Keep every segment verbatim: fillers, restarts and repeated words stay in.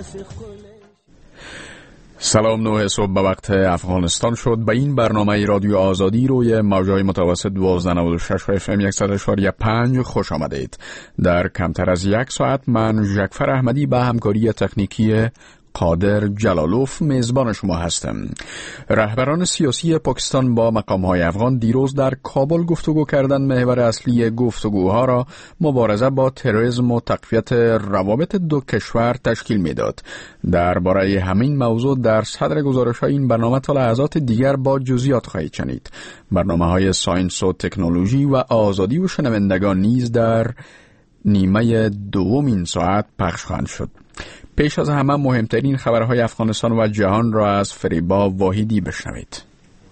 سلام، نه صبح به وقت افغانستان شد. به این برنامه رادیو آزادی روی موجهای متوسط دوازده نود و شش و اف ام صد و شش و پنج خوش آمدید. در کمتر از یک ساعت من ژکفر احمدی به همکاری تکنیکی قادر جلالوف میزبان شما هستم. رهبران سیاسی پاکستان با مقام‌های افغان دیروز در کابل گفتگو کردند. محور اصلی گفتگوها را مبارزه با تروریسم و تقویت روابط دو کشور تشکیل میداد. درباره همین موضوع در صدر گزارش‌های این برنامه تا لحظات دیگر با جزئیات خواهید شنید. برنامه‌های ساینس و تکنولوژی و آزادی و شنوندگان نیز در نیمه دوم این ساعت پخش خواهند شد. پیش از همه مهمترین خبرهای افغانستان و جهان را از فریبا واحدی بشنوید.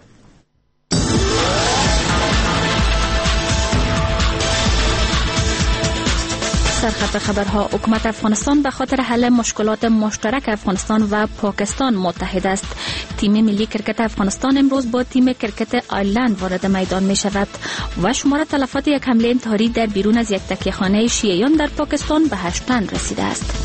سرخط خبرها: حکومت افغانستان به خاطر حل مشکلات مشترک افغانستان و پاکستان متحد است. تیم ملی کرکت افغانستان امروز با تیم کرکت آیرلند وارد میدان می شود و شمار تلفات یک حمله انتحاری در بیرون از یک تکیهخانه شیعیان در پاکستان به هشت تن رسیده است.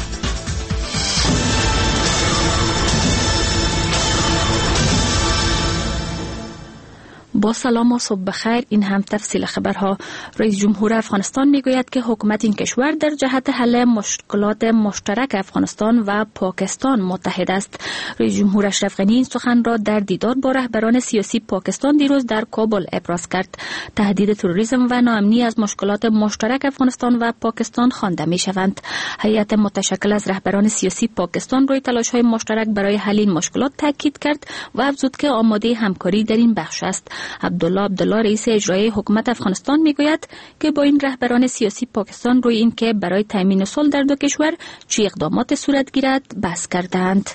با سلام و صبح بخیر. این هم تفصیل خبرها. رئیس جمهور افغانستان میگوید که حکومت این کشور در جهت حل مشکلات مشترک افغانستان و پاکستان متحد است. رئیس جمهور اشرف غنی این سخن را در دیدار با رهبران سیاسی پاکستان دیروز در کابل ابراز کرد. تهدید تروریسم و ناامنی از مشکلات مشترک افغانستان و پاکستان خوانده میشوند. هیئت متشکل از رهبران سیاسی پاکستان روی تلاش‌های مشترک برای حل این مشکلات تاکید کرد و افزود که آماده همکاری در این بخش است. عبدالله عبدالله رئیس اجرایی حکومت افغانستان میگوید که با این رهبران سیاسی پاکستان روی این که برای تامین صلح در دو کشور چه اقدامات صورت گیرد بحث کردند.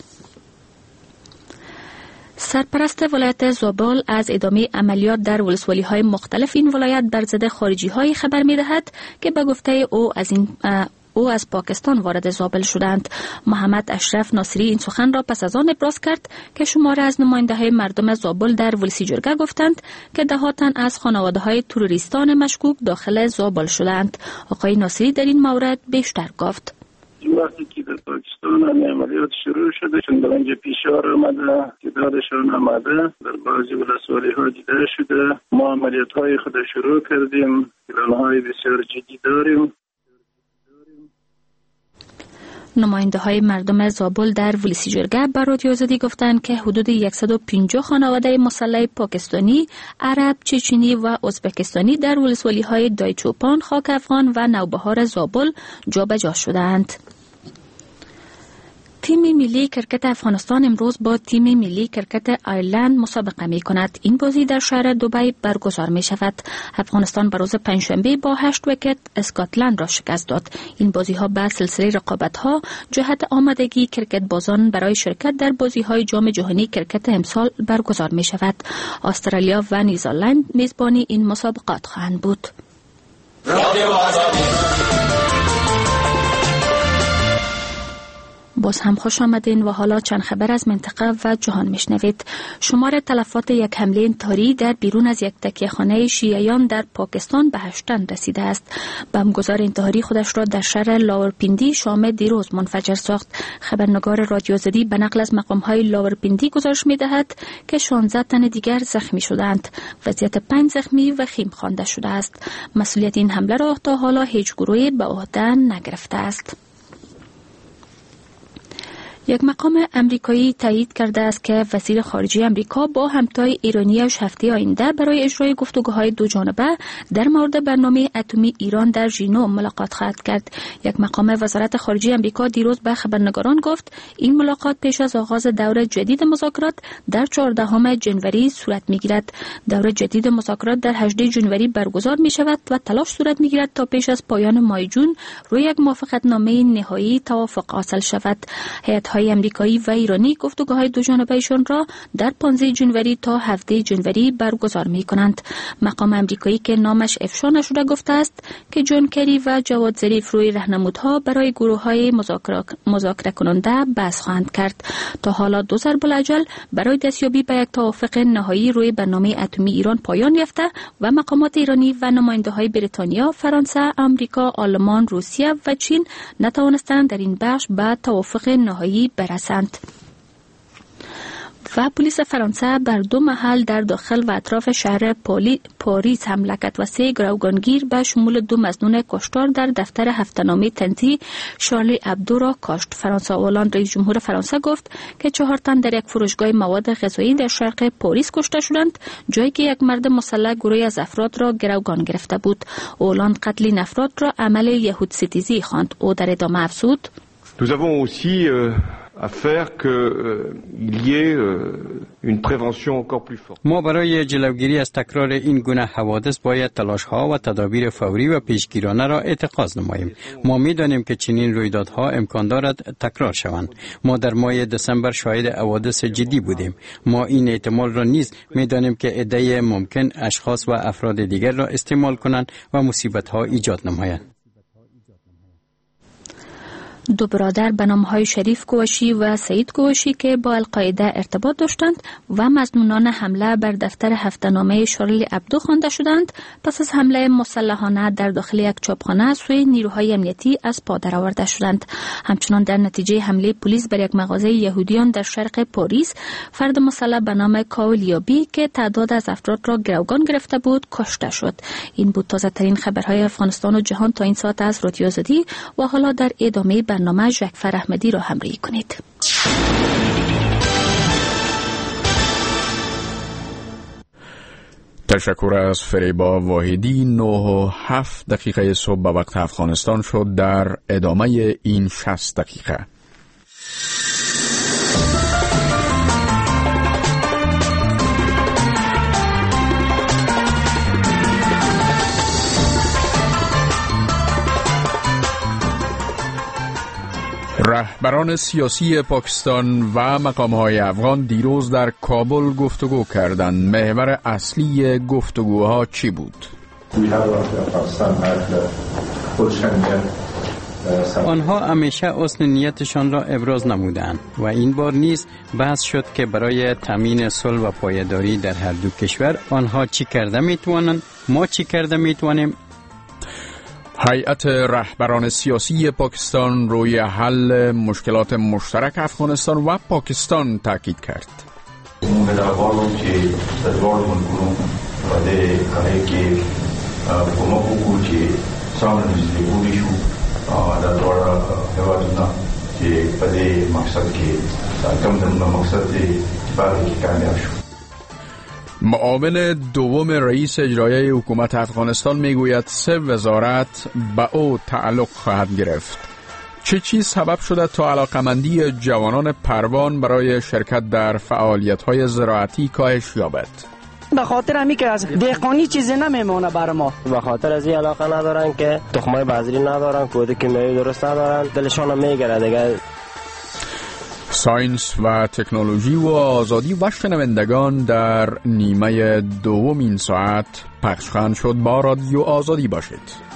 سرپرست ولایت زابل از ادامه عملیات در ولسوالی‌های مختلف این ولایت بر ضد خارجی‌های خبر می‌دهد که به گفته او از این او از پاکستان وارد زابل شدند. محمد اشرف ناصری این سخن را پس از آن ابراز کرد که شمار از نماینده‌های مردم زابل در ولسی جرگه گفتند که ده تن از خانواده‌های تروریستان مشکوک داخل زابل شدند. آقای ناصری در این مورد بیشتر گفت: وقتی که در پاکستان عملیات شروع شده، چون در اینجا پیشار آمده، تعدادشان آمده، در بعضی ولسوالی‌ها دیده شده. ما عملیات‌های خود شروع کردیم، پلان‌های بسیار جدی داریم. نماینده های مردم زابل در ولسی جرگه به رادیو آزادی گفتند که حدود صد و پنجاه خانواده مسلح پاکستانی، عرب، چچنی و ازبکستانی در ولسوالی های دایچوپان، خاک افغان و نوبهار زابل جابجا شدند. تیم ملی کرکت افغانستان امروز با تیم ملی کرکت آیرلند مسابقه می کند. این بازی در شهر دبی برگزار می شود. افغانستان بروز پنجشنبه با هشت ویکت اسکاتلند را شکست داد. این بازی ها به سلسله رقابت ها جهت آمادگی کرکت بازان برای شرکت در بازی های جام جهانی کرکت امسال برگزار می شود. استرالیا و نیوزلند میزبانی این مسابقات خواهند بود. باز هم خوش آمدین و حالا چند خبر از منطقه و جهان میشنوید. شمار تلفات یک حمله انتحاری در بیرون از یک تکیهخانه شیعیان در پاکستان به هشت تن رسیده است. بمبگذار انتحاری خودش را در شهر لاورپیندی شام دیروز منفجر ساخت. خبرنگار رادیو آزادی به نقل از مقام‌های لاورپیندی گزارش می‌دهد که شانزده تن دیگر زخمی شدند. وضعیت پنج زخمی وخیم خوانده شده است. مسئولیت این حمله را تا حالا هیچ گروهی به عهده نگرفته است. یک مقام امریکایی تایید کرده است که وزیر خارجه امریکا با همتای ایرانیش هفته آینده برای اجرای گفتگوهای دو جانبه در مورد برنامه اتمی ایران در ژنو ملاقات خواهد کرد. یک مقام وزارت خارجه امریکا دیروز به خبرنگاران گفت این ملاقات پیش از آغاز دور جدید مذاکرات در چهاردهم ژانویه صورت می‌گیرد. دور جدید مذاکرات در هجدهم ژانویه برگزار می‌شود و تلاش صورت می‌گیرد تا پیش از پایان ماه جون روی یک موافقتنامه نهایی توافق حاصل شود. هیئت‌های امریکایی و ایرانی گفتگوهای دو جانبه‌شان را در پانزده ژانویه تا هفدهم ژانویه برگزار می‌کنند. مقام امریکایی که نامش افشا نشده گفته است که جان کری و جواد ظریف روی راهنمودها برای گروه‌های مذاکره مذاکره کننده بحث خواهند کرد. تا حالا دو ضرب الاجل برای دستیابی به یک توافق نهایی روی برنامه اتمی ایران پایان یافته و مقامات ایرانی و نماینده‌های بریتانیا، فرانسه، آمریکا، آلمان، روسیه و چین نتوانستند در این بخش به توافق نهایی نهایی برسند. و پلیس فرانسه بر دو محل در داخل و اطراف شهر پاریس حمله کرد و سه گروگانگیر به شمول دو مظنون کشتار در دفتر هفته‌نامه تنزی شارلی ابدو را کشت. فرانسه اولان رئیس جمهور فرانسه گفت که چهار تن در یک فروشگاه مواد غذایی در شرق پاریس کشته شدند، جایی که یک مرد مسلح گروهی از افراد را گروگان گرفته بود. اولان قتل این افراد را عمل یهود ستیزی خواند. او در ادامه افزود: Nous avons aussi euh, à faire que euh, il y ait euh, une prévention encore plus forte. ما برای جلوگیری از تکرار این گونه حوادث باید تلاش‌ها و تدابیر فوری و پیشگیرانه را اتخاذ نماییم. ما می‌دانیم که چنین رویدادها امکان دارد تکرار شوند. ما در ماه دسامبر شاهد حوادث جدی بودیم. ما این احتمال را نیز می‌دانیم که عده‌ای ممکن اشخاص و افراد دیگر را استعمال کنند و مصیبت‌ها ایجاد نمایند. دو برادر به نام‌های شریف کوشی و سعید کوشی که با القاعده ارتباط داشتند و مظنونان حمله بر دفتر هفته‌نامه شارلی ابدو خوانده شدند، پس از حمله مسلحانه در داخل یک چاپخانه سوی نیروهای امنیتی از پا درآورده شدند. همچنان در نتیجه حمله پلیس بر یک مغازه یهودیان در شرق پاریس، فرد مسلح به نام کاولیابی که تعداد از افراد را گروگان گرفته بود کشته شد. این بود تازه ترین خبرهای افغانستان و جهان تا این ساعت از رادیو آزادی و حالا در ادامه برنامه جعفر احمدی را همراهی کنید. تشکر از فریبا واحدی. نه و هفت دقیقه صبح به وقت افغانستان شد. در ادامه این شصت دقیقه رهبران سیاسی پاکستان و مقام‌های افغان دیروز در کابل گفتگو کردند. محور اصلی گفتگوها چی بود؟ آنها همیشه اصل نیتشان را ابراز نمودند و این بار نیز بحث شد که برای تامین صلح و پایداری در هر دو کشور آنها چی کرده میتوانند، ما چی کرده میتوانیم. هیئت رهبران سیاسی پاکستان روی حل مشکلات مشترک افغانستان و پاکستان تاکید کرد. معاون دوم رئیس اجرایی حکومت افغانستان میگوید سه وزارت به او تعلق خواهد گرفت. چه چیز سبب شده تا علاقمندی جوانان پروان برای شرکت در فعالیت‌های زراعتی کاهش یابد؟ به خاطر همی که از دهقانی چیزی نمیمونه بر ما. به خاطر از این علاقه ندارن که تخمای بذری ندارن، کود کیمیایی درست ندارن، دلشون میگیره دیگه. ساینس و تکنولوژی و آزادی و شنوندگان در نیمه دوم این ساعت پخش خواهند شد. با رادیو آزادی باشید.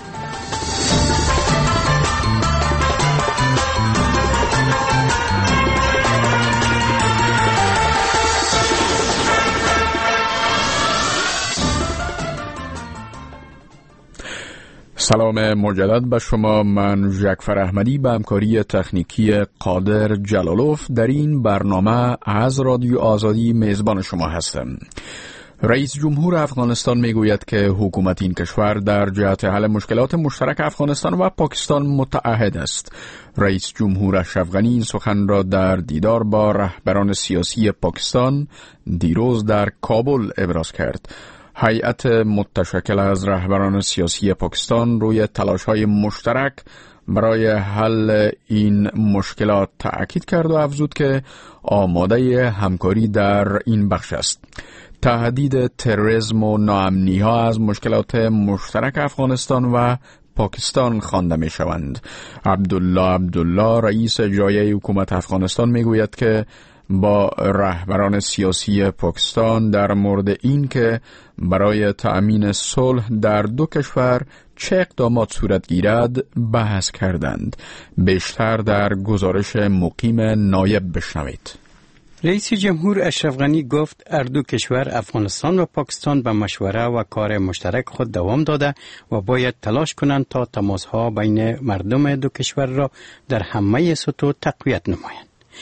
سلام مجدد به شما. من جعفر احمدی به همکاری تکنیکی قادر جلالوف در این برنامه از رادیو آزادی میزبان شما هستم. رئیس جمهور افغانستان میگوید که حکومت این کشور در جهت حل مشکلات مشترک افغانستان و پاکستان متعهد است. رئیس جمهور اشرف غنی این سخن را در دیدار با رهبران سیاسی پاکستان دیروز در کابل ابراز کرد. هیئت متشکل از رهبران سیاسی پاکستان روی تلاش‌های مشترک برای حل این مشکلات تأکید کرد و افزود که آماده همکاری در این بخش است. تهدید تروریسم و ناامنی‌ها از مشکلات مشترک افغانستان و پاکستان خوانده می شوند. عبدالله عبدالله رئیس اجرایی حکومت افغانستان می گوید که با رهبران سیاسی پاکستان در مورد این که برای تأمین صلح در دو کشور چه اقدامات صورت گیرد بحث کردند. بیشتر در گزارش مقیم نایب بشنوید. رئیس جمهور اشرف غنی گفت هر دو کشور افغانستان و پاکستان به مشوره و کار مشترک خود دوام داده و باید تلاش کنند تا تماسها بین مردم دو کشور را در همه سطوح تقویت نمایند.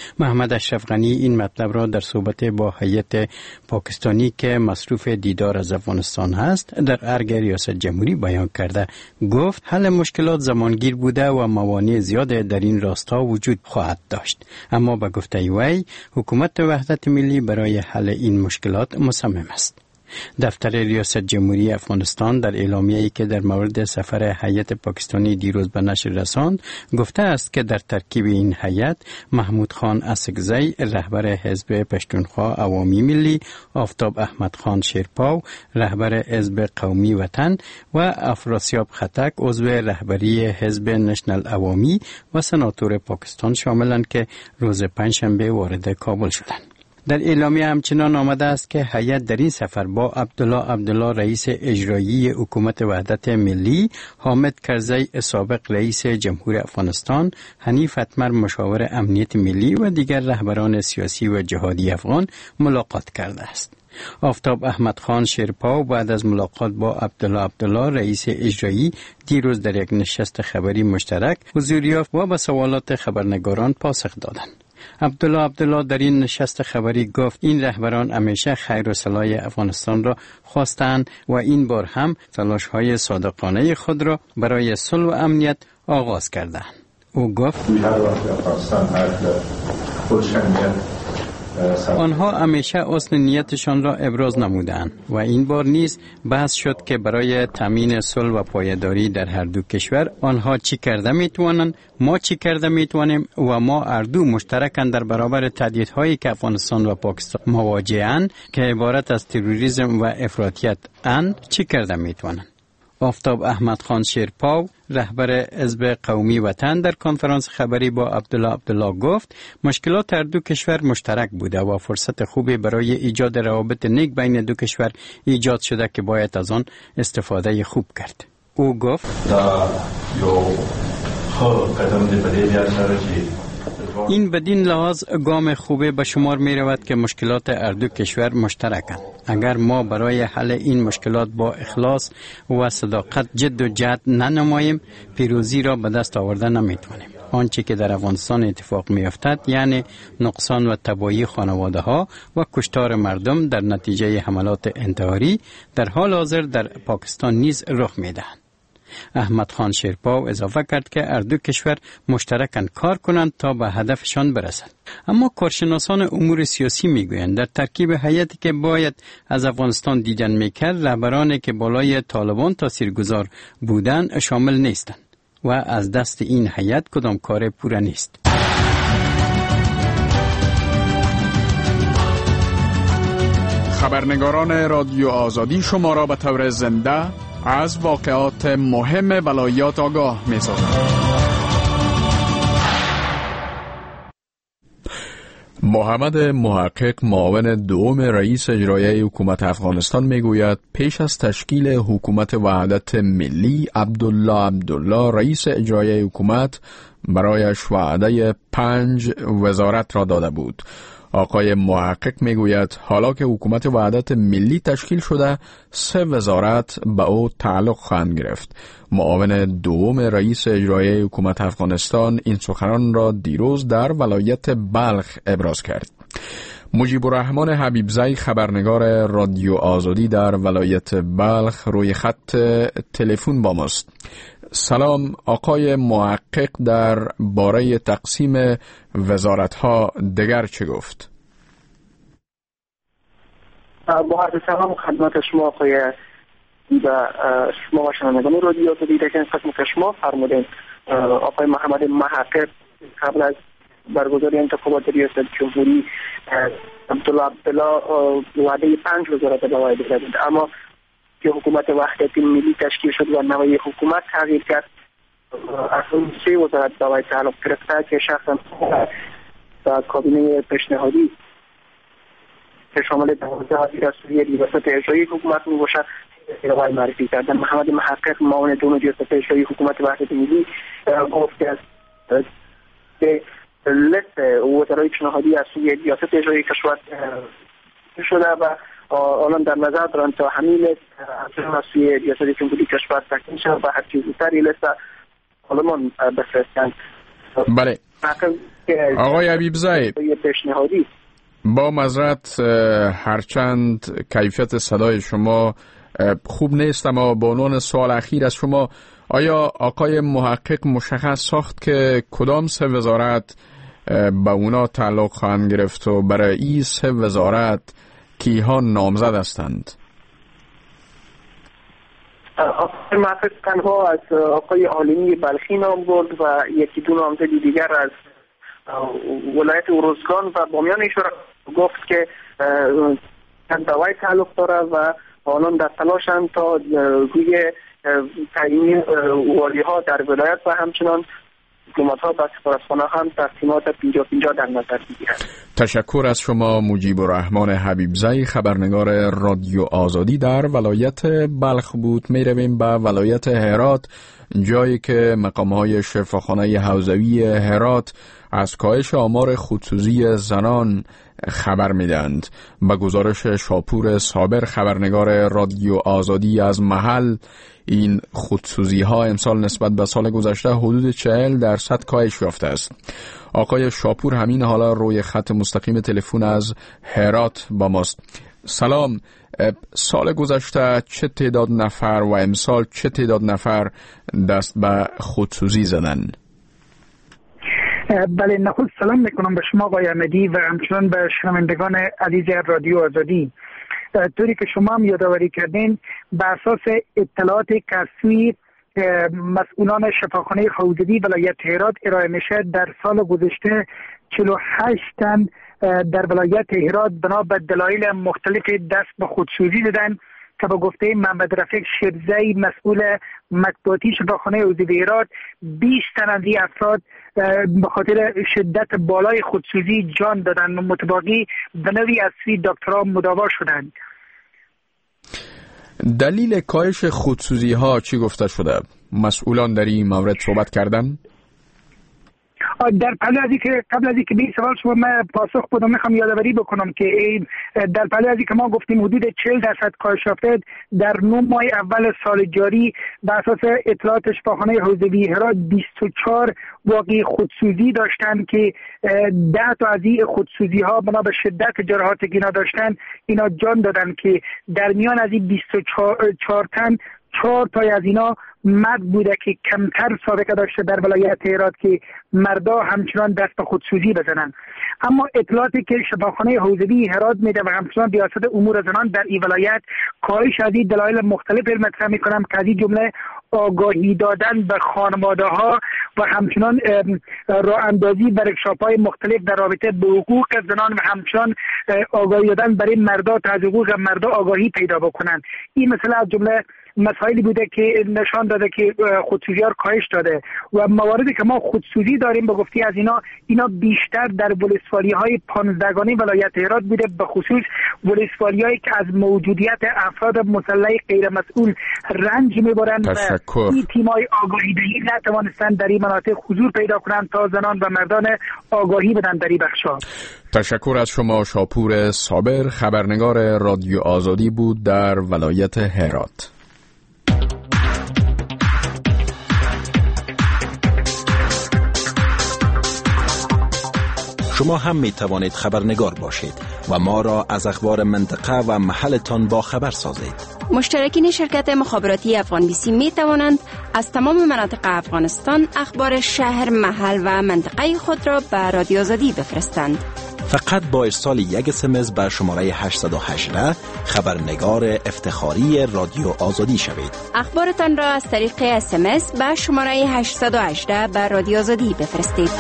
محمد اشرف غنی این مطلب را در صحبت با هیئت پاکستانی که مصروف دیدار از افغانستان هست در ارگ ریاست جمهوری بیان کرده. گفت حل مشکلات زمانگیر بوده و موانع زیاد در این راستا وجود خواهد داشت، اما به گفته وی حکومت وحدت ملی برای حل این مشکلات مصمم است. دفتر ریاست جمهوری افغانستان در اعلامیه‌ای که در مورد سفر هیئت پاکستانی دیروز به نشر رساند گفته است که در ترکیب این هیئت محمود خان اسکزی رهبر حزب پشتونخوا عوامی ملی، آفتاب احمد خان شیرپاو رهبر حزب قومی وطن و افراسیاب خطک عضو رهبری حزب نشنل عوامی و سناتور پاکستان شاملند که روز پنجشنبه وارد کابل شدند. در اعلامیه همچنان آمده است که هیئت در این سفر با عبدالله عبدالله رئیس اجرایی حکومت وحدت ملی، حامد کرزی سابق رئیس جمهور افغانستان، حنیف اتمر مشاور امنیت ملی و دیگر رهبران سیاسی و جهادی افغان ملاقات کرده است. آفتاب احمد خان شیرپاو بعد از ملاقات با عبدالله عبدالله رئیس اجرایی دیروز در یک نشست خبری مشترک حضور یافت و به سوالات خبرنگاران پاسخ دادند. عبدالله عبدالله در این نشست خبری گفت این رهبران همیشه خیر و صلاح افغانستان را خواستند و این بار هم تلاش‌های صادقانه خود را برای صلح و امنیت آغاز کردند. او گفت آنها همیشه اصل نیتشان را ابراز نمودند و این بار نیز بحث شد که برای تامین صلح و پایداری در هر دو کشور آنها چی کرده میتوانند، ما چی کرده میتوانیم و ما هر دو مشترکاً در برابر تهدیدهایی که افغانستان و پاکستان مواجه‌اند که عبارت از تروریسم و افراطیت اند چی کرده میتوانند. آفتاب احمد خان شیرپاو رهبر حزب قومی وطن در کنفرانس خبری با عبدالله عبدالله گفت مشکلات هر دو کشور مشترک بوده و فرصت خوبی برای ایجاد روابط نیک بین دو کشور ایجاد شده که باید از آن استفاده خوب کرد. او گفت این بدین لحاظ گام خوبه به شمار می رود که مشکلات هر دو کشور مشترکند. اگر ما برای حل این مشکلات با اخلاص و صداقت جد و جهد ننماییم پیروزی را به دست آوردن نمی توانیم. آنچه که در افغانستان اتفاق می افتد یعنی نقصان و تباهی خانواده ها و کشتار مردم در نتیجه حملات انتحاری در حال حاضر در پاکستان نیز رخ می دهند. احمد خان شیرپاو اضافه کرد که هر دو کشور مشترکاً کار کنند تا به هدفشان برسند. اما کارشناسان امور سیاسی میگویند در ترکیب هیئتی که باید از افغانستان دیدن میکرد رهبرانی که بالای طالبان تاثیرگذار بودند شامل نیستند و از دست این هیئت کدام کار پوره نیست. خبرنگاران رادیو آزادی شما را به طور زنده از واقعات مهم ولایات آگاه می سازند. محمد محقق معاون دوم رئیس اجرایی حکومت افغانستان می گوید پیش از تشکیل حکومت وحدت ملی عبدالله عبدالله رئیس اجرایی حکومت برایش وعده پنج وزارت را داده بود. آقای محقق میگوید حالا که حکومت وحدت ملی تشکیل شده سه وزارت به او تعلق خواهند گرفت. معاون دوم رئیس اجرایی حکومت افغانستان این سخنان را دیروز در ولایت بلخ ابراز کرد. مجیب الرحمن حبیبزی خبرنگار رادیو آزادی در ولایت بلخ روی خط تلفن با ماست. سلام آقای محقق، در باره تقسیم وزارت‌ها دیگر چه گفت؟ با عرض سلام خدمت شما آقای و شما و شنوندگان رادیو آزادی در خدمت شما فرمودین. آقای محمد محقق قبل از برگزاری انتخابات ریاست جمهوری عبدالله عبدالله وعده پنج وزارت به وای داده بود، اما که حکومت وحدت ملی تشکیل شد و نوع حکومت تغییر کرد اصلا سه وزارت به وای تعلق گرفته که شخصا در کابینه پیشنهادی که شامل دوازده ریاست ریاست اجرایی حکومت می باشد وای معرفی کردن. محمد محقق معاون دوم ریاست اجرایی حکومت وحدت ملی گفت که به لیست وزرای پیشنهادی از سوی ریاست اجرایی کشور شده و الان در نظر دارند تا همین لیست از سوی ریاست جمهوری کشور تکمیل شود و هر چیز زودتر این لیست پارلمان بفرستند. بله آقای حبیبزاده، پیشنهادی با معذرت هرچند کیفیت صدای شما خوب نیست، اما به عنوان سوال اخیر از شما، آیا آقای محقق مشخص ساخت که کدام سه وزارت به اونا تعلق خواهند گرفت و برای این سه وزارت کیها نامزد هستند؟ آقای محقق تنها از آقای عالمی بلخی نام برد و یکی دو نامزد دیگر از ولایت اروزگان و بامیان اشاره گفت که دوای تعلق داره و آنان در تلاشند تا روی تعیین والی ها در ولایت و همچنان دیپلمات ها و سفارتخانه هم تقسیمات پنجاه پنجاه در نظر میگیرند. تشکر از شما مجیب الرحمن حبیبزاده، خبرنگار رادیو آزادی در ولایت بلخ بود. می رویم به ولایت هرات، جایی که مقام‌های شفاخانه حوزوی هرات از کاهش آمار خودسوزی زنان خبر میدند. با گزارش شاپور صابر، خبرنگار رادیو آزادی از محل، این خودسوزی ها امسال نسبت به سال گذشته حدود چهل درصد کاهش یافته است. آقای شاپور همین حالا روی خط مستقیم تلفن از هرات با ماست. سلام، سال گذشته چه تعداد نفر و امسال چه تعداد نفر دست به خودسوزی زدن؟ بله، نخست سلام میکنم به شما آقای احمدی و همچنان به شنوندگان عزیز رادیو آزادی. طوری که شما هم یادآوری کردین، به اساس اطلاعات کسری مسئولان شفاخانه حوزوی ولایت هرات ارائه میشه، در سال گذشته چهل و هشت تن در ولایت هرات بنا به دلایل مختلف دست به خودسوزی دادن که با گفته محمد رفیق شیرزی مسئول مطبوعاتی شفاخانه حوزوی هرات، بیست تن از این افراد به خاطر شدت بالای خودسوزی جان دادن و متباقی به نوعی از سوی دکترها مداوا شدند. دلیل کاهش خودسوزی ها چی گفته شده؟ مسئولان در این مورد صحبت کردن؟ در پهلو از اینکه قبل از اینکه به این سوال شما من پاسخ بدم، میخوام یادآوری بکنم که در پهلو از اینکه ما گفتیم حدود چهل درصد کاهش یافته، در نه ماه اول سال جاری بر اساس اطلاعات شفاخانه حوزوی هرات بیست و چهار واقعی خودسوزی داشتن که ده تا از این خودسوزی ها بنا به شدت جراحاتی که اینا داشتن اینا جان دادن که در میان از این بیست و چهار تن چهار تای از اینا مرد بوده که کمتر سابقه داشته در ولایت هرات که مردا همچنان دست به خودسوزی بزنن. اما اطلاعاتی که شفاخانه حوزوی هرات میده و همچنان ریاست امور زنان در این ولایت کاهش از این دلایل مختلف مطرح میکنم که از این جمله آگاهی دادن به خانواده ها و همچنان راه اندازی ورکشاپ های مختلف در رابطه به حقوق زنان و همچنان آگاهی دادن برای مردا تا از حقوق مردا آگاهی پیدا بکنن. این مثلا از جمله مسائلی بوده که نشان داده که خودسوزی ها کاهش داده و مواردی که ما خودسوزی داریم به گفته از اینا اینا بیشتر در ولسوالی های پانزدهگانه ولایت هرات بوده، به خصوص ولسوالی هایی که از موجودیت افراد مسلح غیر مسئول رنج میبرند و این تیمای آگاهی دهی نتوانستند در این مناطق حضور پیدا کنند تا زنان و مردان آگاهی بدن در این بخش‌ها. تشکر از شما شاپور صابر، خبرنگار رادیو آزادی بود در ولایت هرات. شما هم می توانید خبرنگار باشید و ما را از اخبار منطقه و محلتان با خبر سازید. مشترکین شرکت مخابراتی افغان بی سی می توانند از تمام مناطق افغانستان اخبار شهر، محل و منطقه خود را به رادیو آزادی بفرستند. فقط با ارسال یک اسمس به شماره هشت یک هشت خبرنگار افتخاری رادیو آزادی شوید. اخبارتان را از طریق اسمس به شماره هشت یک هشت به رادیو آزادی بفرستید.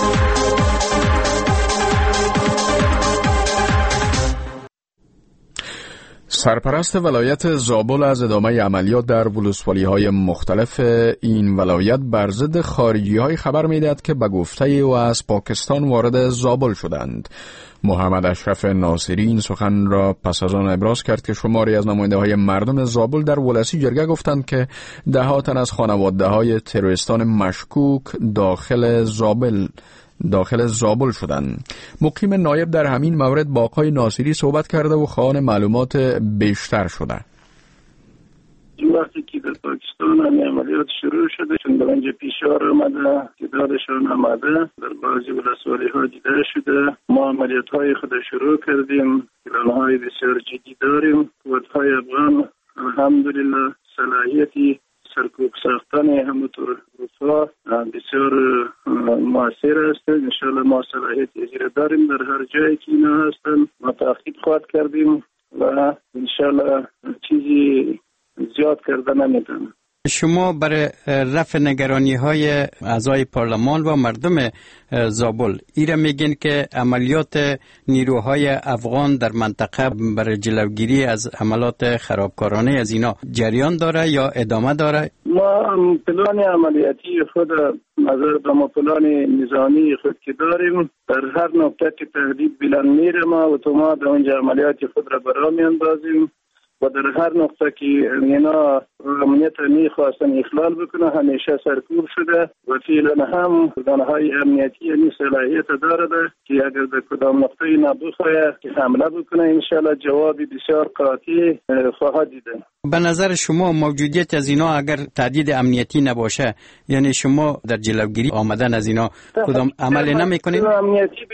سرپرست ولایت زابل از ادامه عملیات در ولسوالی‌های مختلف این ولایت بر ضد خارجی‌های خبر می‌دهد که به گفته او از پاکستان وارد زابل شدند. محمد اشرف ناصری این سخن را پس از آن ابراز کرد که شماری از نماینده‌های مردم زابل در ولسی جرگه گفتند که ده ها تن از خانواده‌های تروریستان مشکوک داخل زابل داخل زابل شدند. مقیم نایب در همین مورد با آقای ناصری صحبت کرده و خواهان معلومات بیشتر شده. این وقتی که در پاکستان بلوچستان هم عملیات شروع شده، چون در اینجا فشار آمده، تعدادشان آمده، در بعضی ولسوالی ها دیده شده. ما عملیات های خود شروع کردیم، پلان های بسیار جدی داریم. قوات های افغان الحمدلله صلاحیتی سرکوب ساختن همونطور رفاه بسیار موثر است. انشاءالله ما صلاحیت اجرا داریم در هر جایی که اینا هستن. ما تحقیق خواهد کردیم و انشاءالله چیزی زیاد کرده نمیتونم. شما برای رفع نگرانی های اعضای پارلمان و مردم زابل ایره میگین که عملیات نیروهای افغان در منطقه برای جلوگیری از عملات خرابکارانه از اینا جریان داره یا ادامه داره؟ ما پلان عملیاتی خود نظر به ما پلان نظامی خود که داریم، در هر نقطه که تهدید بلند میره ما اتومات در اونجا عملیات خود را برا میاندازیم و در هر نقطه که اینا امنیت میخواستن اخلال بکنه همیشه سرکوب شده و فعلا هم ارگانهای امنیتی یعنی صلاحیت داره که اگر در کدام نقطه نبخواهد که حمله بکنه انشالله جواب بسیار قاطع خواهد دیده. به نظر شما موجودیت از اینا اگر تهدید امنیتی نباشه، یعنی شما در جلوگیری آمدن از اینا کدام عمل نمیکنید؟ امنیتی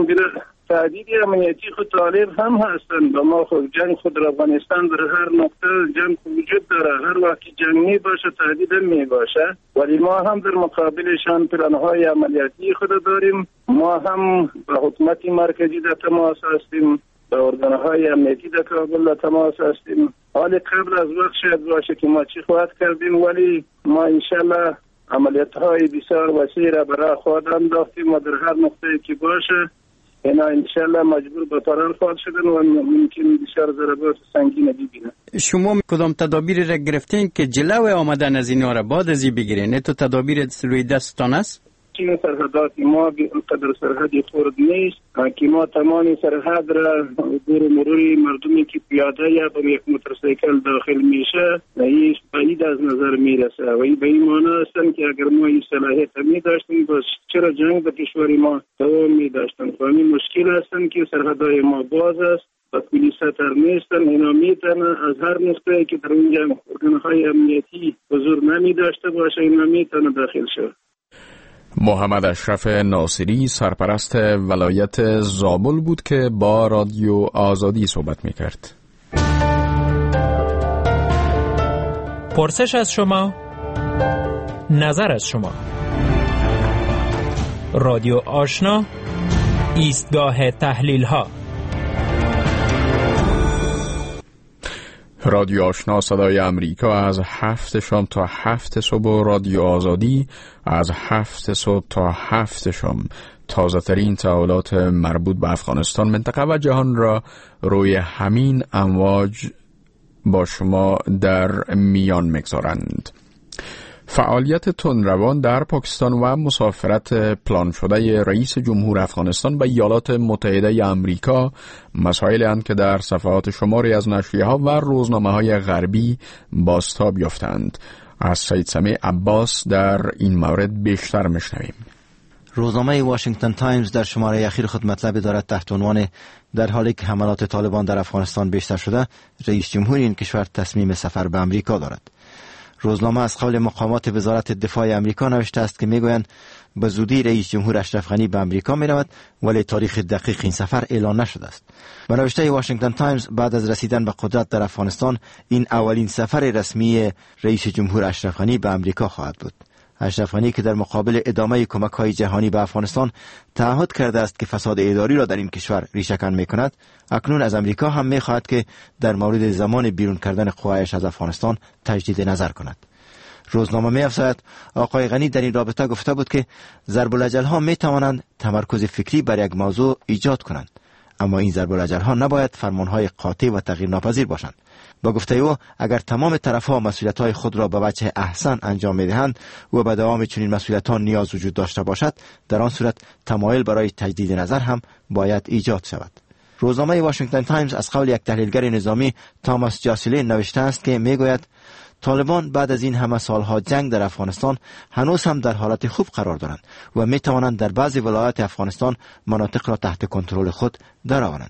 تهدید امنیتی خود طالب هم هستند و ما خود جنگ خود در افغانستان در هر نقطه جنگ وجود داره. هر وقت جنگ می باشه تهدید می باشه، ولی ما هم در مقابلشان پلانهای عملیاتی خود داریم. ما هم با حکومت مرکزی در تماس هستیم، با ارگانهای امنیتی در کابل در تماس هستیم. حالی قبل از وقت شاید باشه که ما چی خواهد کردیم، ولی ما انشالله عملیات های بسیار وسیع را برای خود انداختیم و در هر نقطه که باشه اینا انشالله مجبور به فرار خواهد شدن و ممکن بسیار ضربات سنگین ببینن. شما کدام تدابیر را گرفتین که جلو آمدن از اینا را بعد از این بگیرین؟ تو تدابیر روی دستتان است؟ چین سرحدات ما قدر سرحدی خورد نیست که ما تمام سرحد را دور مروری مردمی که پیاده یا با یک موتورسیکل داخل میشه ایش بعید از نظر میرسه و این به این معنی هستن که اگر ما این صلاحیت می داشتیم باز چرا جنگ به کشور ما دوام می داشتن. و این مشکل هستن که سرحدهای ما باز است و پلیس تر نیستن. اینا میتونن از هر نقطه‌ای که در اونجا ارگانهای امنیتی حضور نمی داشته باشه اینا میتونن داخل شد. محمد اشرف ناصری سرپرست ولایت زابل بود که با رادیو آزادی صحبت میکرد. پرسش از شما، نظر از شما. رادیو آشنا، ایستگاه تحلیل ها. رادیو آشنا صدای امریکا از هفت شام تا هفت صبح و رادیو آزادی از هفت صبح تا هفت شام تازه ترین تحولات مربوط به افغانستان، منطقه و جهان را روی همین امواج با شما در میان میگذارند. فعالیت تندروان در پاکستان و مسافرت پلان شده رئیس جمهور افغانستان به ایالات متحده آمریکا مسائلی اند که در صفحات شماری از نشریه‌ها و روزنامه‌های غربی بازتاب یافتند. از سید سمیع عباس در این مورد بیشتر میشنویم. روزنامه واشنگتن تایمز در شماره اخیر خود مطلبی دارد تحت عنوان در حالی که حملات طالبان در افغانستان بیشتر شده، رئیس جمهور این کشور تصمیم سفر به امریکا دارد. روزنامه از قول مقامات وزارت دفاع امریکا نوشته است که میگویند به زودی رئیس جمهور اشرف غنی به امریکا می رود، ولی تاریخ دقیق این سفر اعلان نشده است. به نوشته واشنگتن تایمز بعد از رسیدن به قدرت در افغانستان این اولین سفر رسمی رئیس جمهور اشرف غنی به امریکا خواهد بود. اشرف غنی که در مقابل ادامه کمک‌های جهانی به افغانستان تعهد کرده است که فساد اداری را در این کشور ریشه‌کن می‌کند، اکنون از امریکا هم می‌خواهد که در مورد زمان بیرون کردن قوایش از افغانستان تجدید نظر کند. روزنامه می‌افزاید آقای غنی در این رابطه گفته بود که ضرب الاجل‌ها می‌توانند تمرکز فکری بر یک موضوع ایجاد کنند، اما این ضرب الاجل‌ها نباید فرمان‌های قاطع و تغییرناپذیر باشند. با گفته او اگر تمام طرف‌ها مسئولیت‌های خود را به وجه احسن انجام می‌دهند و به دوام چنین مسئولیت‌ها نیاز وجود داشته باشد، در آن صورت تمایل برای تجدید نظر هم باید ایجاد شود. روزنامه واشنگتن تایمز از قول یک تحلیلگر نظامی تاماس جاسیلین نوشته است که میگوید طالبان بعد از این همه سالها جنگ در افغانستان هنوز هم در حالت خوب قرار دارند و می توانند در بعضی ولایات افغانستان مناطق را تحت کنترل خود درآورند.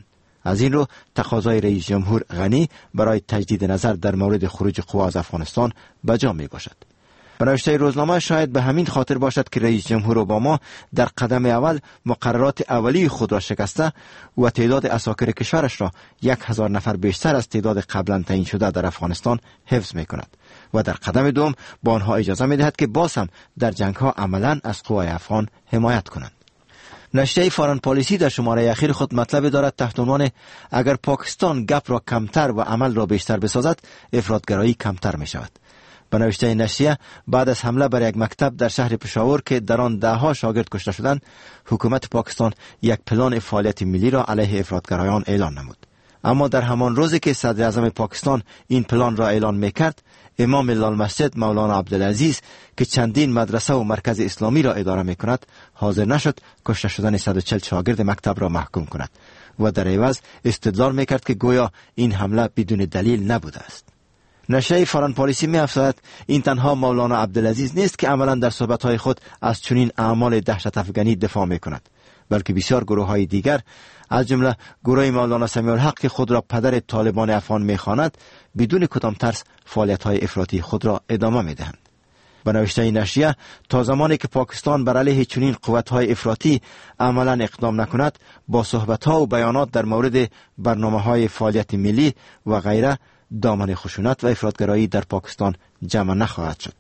از این رو تقاضای رئیس جمهور غنی برای تجدید نظر در مورد خروج قوا از افغانستان بجا می باشد. به نوشته روزنامه شاید به همین خاطر باشد که رئیس جمهور اوباما در قدم اول مقررات اولیه خود را شکسته و تعداد عساکر کشورش را یک هزار نفر بیشتر از تعداد قبلا تعیین شده در افغانستان حفظ می کند و در قدم دوم با آنها اجازه می دهد که باز هم در جنگ ها عملا از قوای افغان حمایت کنند. نشریه فارن پالیسی در شماره اخیر خود مطلب دارد تحت عنوان اگر پاکستان گپ را کمتر و عمل را بیشتر بسازد افراطگرایی کمتر می شود. به نوشته نشریه بعد از حمله بر یک مکتب در شهر پشاور که در آن ده ها شاگرد کشته شدند، حکومت پاکستان یک پلان فعالیت ملی را علیه افراطگرایان اعلان نمود. اما در همان روزی که صدر اعظم پاکستان این پلان را اعلان میکرد، امام لال مسجد مولانا عبدالعزیز که چندین مدرسه و مرکز اسلامی را اداره میکند حاضر نشد کشته شدن صد و چهل شاگرد مکتب را محکوم کند و در عوض استدلال میکرد که گویا این حمله بدون دلیل نبوده است. نشریه فارن پالیسی می افزاید این تنها مولانا عبدالعزیز نیست که عملا در صحبت‌های خود از چنین اعمال دهشت افغانی دفاع می کند، بلکه بسیار گروه‌های دیگر از جمله گروه مولانا سمیع الحق که خود را پدر طالبان افغان می خواند بدون کدام ترس فعالیت‌های افراطی خود را ادامه می دهند. به نوشته نشریه تا زمانی که پاکستان بر علیه چنین قوت‌های افراطی عملا اقدام نکند، با صحبت‌ها و بیانات در مورد برنامه‌های فعالیت ملی و غیره دامن خشونت و افراطگرایی در پاکستان جمع نخواهد شد.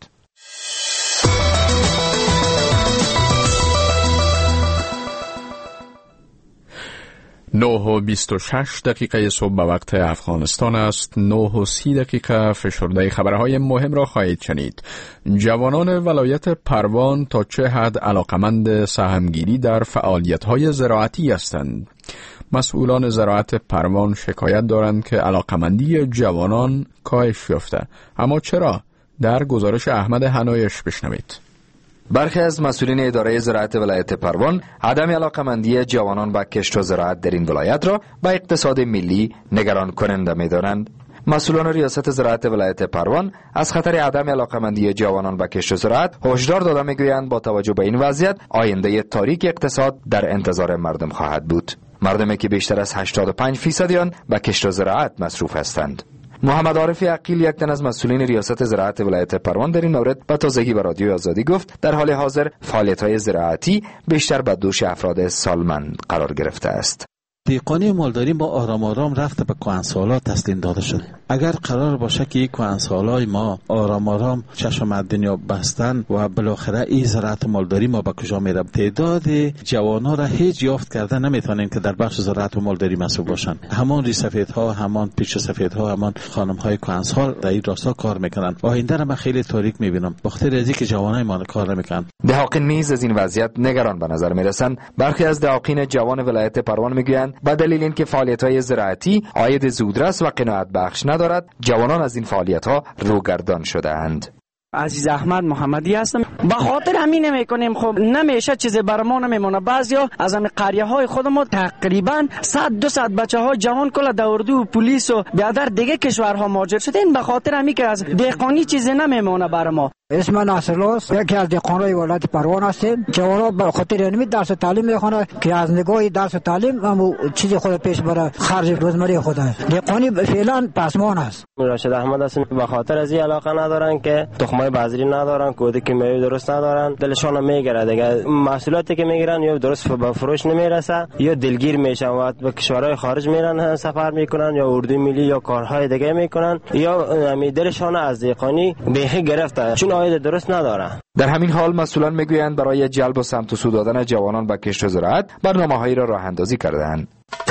نه و بیست و شش دقیقه صبح به وقت افغانستان است. نه و سی دقیقه فشرده خبرهای مهم را خواهید شنید. جوانان ولایت پروان تا چه حد علاقمند سهمگیری در فعالیت‌های زراعتی هستند؟ مسئولان زراعت پروان شکایت دارند که علاقمندی جوانان کاهش یافته. اما چرا؟ در گزارش احمد حنایش بشنوید. برخی از مسئولین اداره زراعت ولایت پروان عدم علاقمندی جوانان به کشت و زراعت در این ولایت را به اقتصاد ملی نگران کننده می‌دانند. مسئولان ریاست زراعت ولایت پروان از خطر عدم علاقمندی جوانان به کشت و زراعت هشدار داده می‌گویند با توجه به این وضعیت آینده تاریک اقتصاد در انتظار مردم خواهد بود. مردمی که بیشتر از هشتاد و پنج فیصد آن به کشت و زراعت مصروف هستند. محمد عارف عقیل، یک تن از مسئولین ریاست زراعت ولایت پروان، در این مورد به تازگی به رادیو آزادی گفت در حال حاضر فعالیت‌های زراعتی بیشتر به دوش افراد سالمند قرار گرفته است. دیقانی مالداری با آرام آرام رفته به کهنسالا تسلیم داده شده. اگر قرار باشه که این کهنسالای ما آرام آرام چشم دنیا بستن و بالاخره این زراعت مالداری ما به کجا میره؟ تعداد جوانا را هیچ یافت کرده نمیتونیم که در بخش زراعت و مالداری مسئول باشن. همان ریسفیدها، همان پیچ سفیدها، همان خانم های کهنسال در این راستا کار میکنن. آینده را من خیلی تاریک میبینم بخاطر از اینکه جوانای ما کار نمیکنن. دهاقین نیز از این وضعیت نگران به نظر میرسند. برخی از دهاقین جوان ولایت پروان میگویند به دلیل اینکه فعالیت‌های زراعتی عاید زودرس و قناعت بخش ندارد، جوانان از این فعالیت‌ها روگردان شده‌اند. عزیز احمد محمدی هستم. به خاطر همین نمیکنیم، خب نمیشه چیزی بر ما نمیمونه. بعضیا از همین قریه های خودمون تقریبا صد دو صد بچه های جوان کلا در اردو و پلیس و بیادر دیگه کشورها مهاجر شدن. به خاطر همین که از دهقانی چیزی نمیمونه بر ما. اسم ناصرلوس، یکی از دهقانای ولایت پروان هستیم. جوانا به خاطر اینمی درس و تعلیم میخونه که از نگاه درس و تعلیم هم چیزی خود پیش بره، خرج روزمره خود است. دهقانی فعلا پسمان است. راشد احمد هستم. به خاطر از این علاقه ندارن که تخمای بذری ندارن، کودی که میوه درست ندارن، دلشون میگیره دیگه. محصولاتی که میگیرن یا درست به فروش نمیرسه یا دلگیر میشن و به کشورهای خارج میرن سفر میکنن یا اردو ملی یا کارهای دیگه میکنن یا همین دلشون از دهقانی بیخی گرفته چون عاید درست نداره. در همین حال مسئولان میگویند برای جلب و سمت و سو دادن جوانان به کشت و زراعت برنامه‌هایی را راه اندازی کرده‌اند.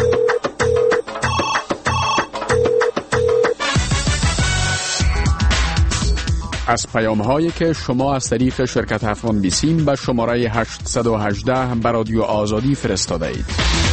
از پیام‌هایی که شما از طریق شرکت افغان بیسیم به شماره هشتصد و هجده به رادیو آزادی فرستاده اید.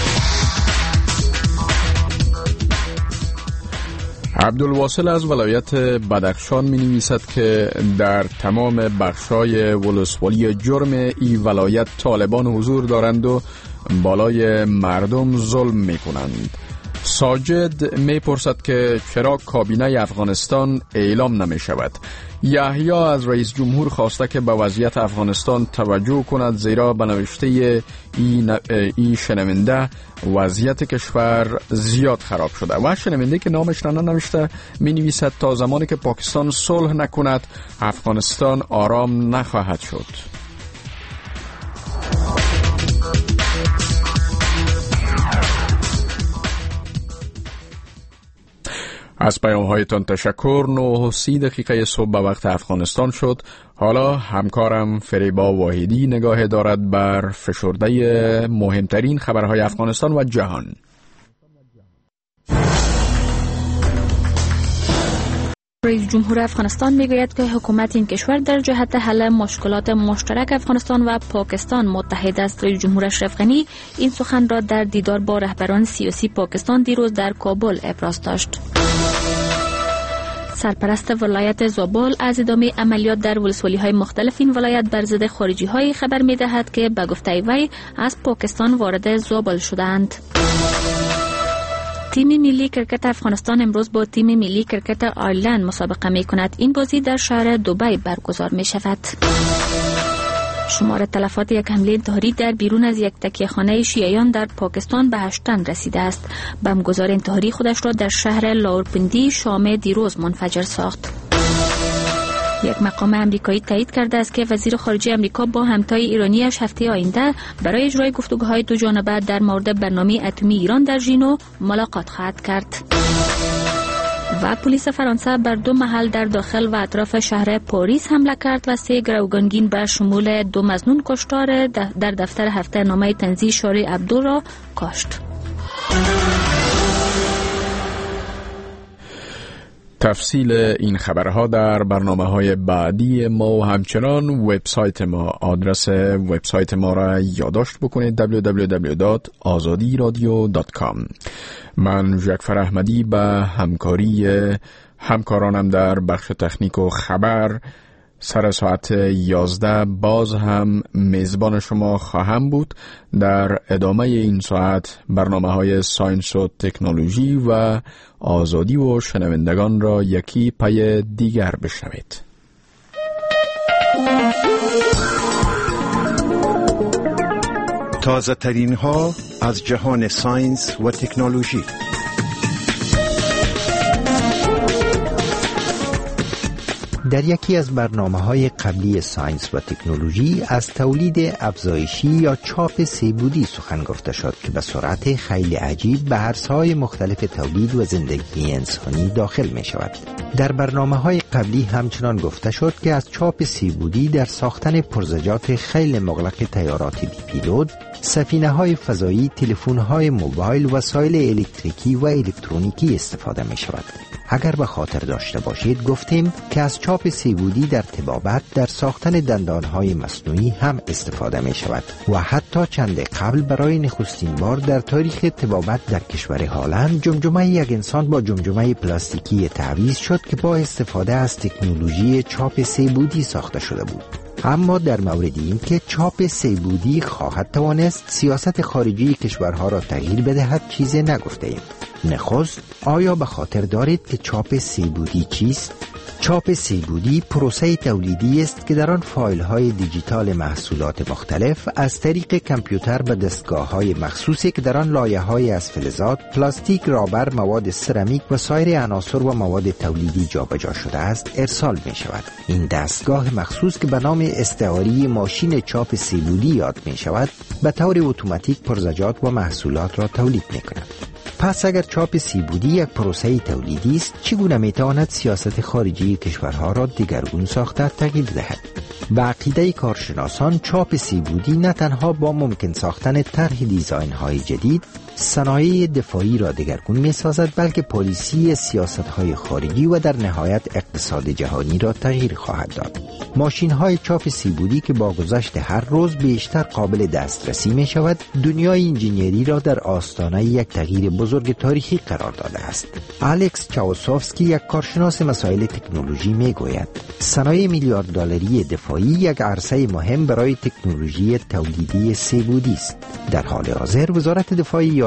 عبدالواصل از ولایت بدخشان می نویسد که در تمام بخشای ولسوالی جرم ای ولایت طالبان حضور دارند و بالای مردم ظلم می کنند. ساجد می پرسد که چرا کابینه افغانستان اعلام نمی شود. یحیی از رئیس جمهور خواسته که به وضعیت افغانستان توجه کند، زیرا به نوشته این ای شنونده وضعیت کشور زیاد خراب شده. و شنونده که نامش را ننوشته می نویسد تا زمانی که پاکستان صلح نکند افغانستان آرام نخواهد شد. از پیام هایتان تشکر. نه و سی دقیقه صبح به وقت افغانستان شد. حالا همکارم فریبا واحدی نگاه دارد بر فشرده مهمترین خبرهای افغانستان و جهان. رئیس جمهور افغانستان میگوید که حکومت این کشور در جهت حل مشکلات مشترک افغانستان و پاکستان متحد است. رئیس جمهور اشرف غنی این سخن را در دیدار با رهبران سیاسی پاکستان دیروز در کابل ابراز داشت. سرپرست ولایت زابل از ادامه عملیات در ولسوالی‌های مختلف این ولایت بر ضد خارجی‌های خبر می‌دهد که به گفته وی از پاکستان وارد زابل شدند. تیم ملی کرکت افغانستان امروز با تیم ملی کرکت آیرلند مسابقه می‌کند. این بازی در شهر دبی برگزار می‌شود. شمار تلفات یک حمله انتحاری در بیرون از یک تکیه‌خانه شیعیان در پاکستان به هشت تن رسیده است. بمبگذار انتحاری خودش را در شهر لاورپندی شام دیروز منفجر ساخت. یک مقام امریکایی تایید کرده است که وزیر خارجه امریکا با همتای ایرانیش هفته آینده برای اجرای گفتگوهای دو جانبه در مورد برنامه اتمی ایران در ژینو ملاقات خواهد کرد. و پلیس فرانسه بر دو محل در داخل و اطراف شهر پاریس حمله کرد و سه گروگانگین به شمول دو مظنون کشتار در دفتر هفته نامه تنزیه شاری عبدو را کشت. تفصیل این خبرها در برنامه‌های بعدی ما و همچنان وبسایت ما. آدرس وبسایت ما را یادداشت بکنید دبلیو دبلیو دبلیو دات آزادی رادیو دات کام. من جعفر احمدی به همکاری همکارانم در بخش تکنیک و خبر سر ساعت یازده باز هم میزبان شما خواهم بود. در ادامه این ساعت برنامه های ساینس و تکنولوژی و آزادی و شنوندگان را یکی پای دیگر بشنوید. تازه ترین ها از جهان ساینس و تکنولوژی. در یکی از برنامه‌های قبلی ساینس و تکنولوژی از تولید افزایشی یا چاپ سه‌بعدی سخن گفته شد که به سرعت خیلی عجیب به عرصه‌های مختلف تولید و زندگی انسانی داخل می شود. در برنامه‌های قبلی همچنان گفته شد که از چاپ سه‌بعدی در ساختن پرزجات خیلی مغلق طیارات بی پیلوت، سفینه‌های فضایی، تلفن‌های موبایل، وسایل الکتریکی و الکترونیکی استفاده می شود. اگر به خاطر داشته باشید گفتیم که از چاپ سه‌بعدی در طبابت در ساختن دندانهای مصنوعی هم استفاده می شود و حتی چند قبل برای نخستین بار در تاریخ طبابت در کشور هلند جمجمه یک انسان با جمجمه پلاستیکی تعویض شد که با استفاده از تکنولوژی چاپ سه‌بعدی ساخته شده بود. اما در مورد این که چاپ سه‌بعدی خواهد توانست سیاست خارجی کشورها را تغییر بدهد چیزی نگفته ایم. نخست آیا به خاطر دارید که چاپ سه‌بعدی چیست؟ چاپ سه‌بعدی پروسه تولیدی است که در آن فایل‌های دیجیتال محصولات مختلف از طریق کامپیوتر به دستگاه‌های مخصوصی که در آن لایه‌های از فلزات، پلاستیک، رابر، مواد سرامیک و سایر عناصر و مواد تولیدی جابجا شده است ارسال می‌شود. این دستگاه مخصوص که به نام استعاری ماشین چاپ سه‌بعدی یاد می‌شود، به طور اتوماتیک پرزجات و محصولات را تولید می‌کند. پس اگر چاپ سه‌بعدی یک پروسه تولیدی است، چگونه میتواند سیاست خارجی کشورها را دگرگون ساخته تغییر دهد؟ به عقیده کارشناسان چاپ سه‌بعدی نه تنها با ممکن ساختن طرح دیزاین های جدید صنایع دفاعی را دگرگون می سازد، بلکه پالیسی سیاست های خارجی و در نهایت اقتصاد جهانی را تغییر خواهد داد. ماشین های چاپ سه‌بعدی که با گذشت هر روز بیشتر قابل دسترسی می شود، دنیای انجینیری را در آستانه یک تغییر بزرگ تاریخی قرار داده است. الکس چاوسوفسکی یک کارشناس مسائل تکنولوژی می گوید صنایع میلیارد دلاری دفاعی یک عرصه مهم برای تکنولوژی تولیدی سه‌بعدی است. در حال حاضر وزارت دفاع ایالات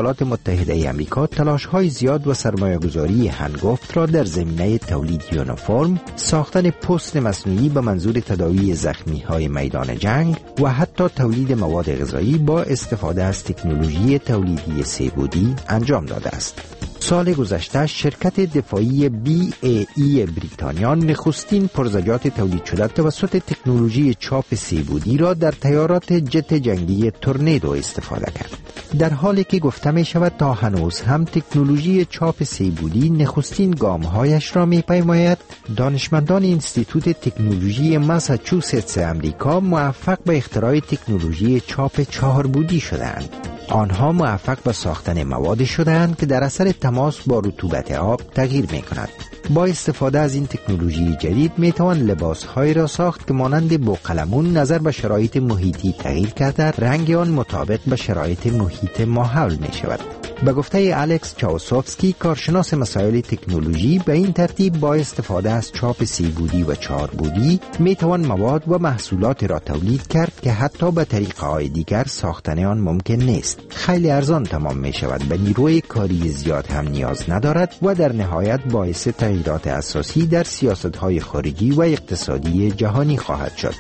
ایالات متحده ای آمریکا تلاش‌های زیاد و سرمایه‌گذاری هنگفت را در زمینه تولید یونیفرم، ساختن پوست مصنوعی به منظور تداوی زخمی‌های میدان جنگ و حتی تولید مواد غذایی با استفاده از تکنولوژی تولیدی سه‌بعدی انجام داده است. سال گذشته شرکت دفاعی بی ای ای بریتانیا نخستین پرزجات تولید شده توسط تکنولوژی چاپ سه‌بعدی را در طیارات جت جنگی تورنیدو استفاده کرد. در حالی که گفته می شود تا هنوز هم تکنولوژی چاپ سه‌بعدی نخستین گام‌هایش را می‌پیماید، دانشمندان انستیتوت تکنولوژی ماساچوستس امریکا موفق به اختراع تکنولوژی چاپ چهاربعدی شدند. آنها موفق به ساختن مواد شدند که در اثر تماس با رطوبت آب تغییر می کند. با استفاده از این تکنولوژی جدید می توان لباس‌هایی را ساخت که مانند بوقلمون نظر به شرایط محیطی تغییر کرده، رنگ آن مطابق به شرایط محیط ماحول می شود. به گفته الکس چاوسوفسکی، کارشناس مسائل تکنولوژی، به این ترتیب با استفاده از چاپ سه‌بعدی و چهاربعدی می توان مواد و محصولات را تولید کرد که حتی به طریقه‌های دیگر ساختن آن ممکن نیست. خیلی ارزان تمام می شود، به نیروی کاری زیاد هم نیاز ندارد و در نهایت باعث تغییرات اساسی در سیاست‌های خارجی و اقتصادی جهانی خواهد شد.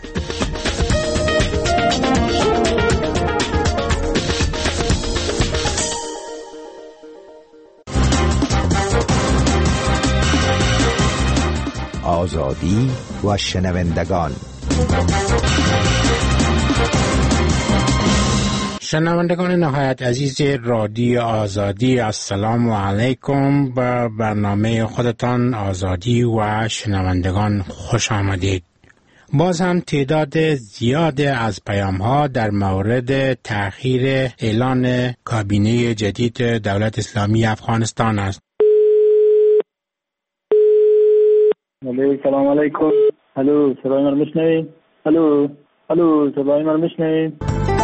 آزادی و شنوندگان. شنوندگان نهایت عزیز رادیو آزادی، السلام علیکم. به برنامه خودتان آزادی و شنوندگان خوش آمدید. باز هم تعداد زیاد از پیام ها در مورد تأخیر اعلان کابینه جدید دولت اسلامی افغانستان است. سلام علیکم. الو، صدای من میشنوید؟ الو الو صدای من میشنوید؟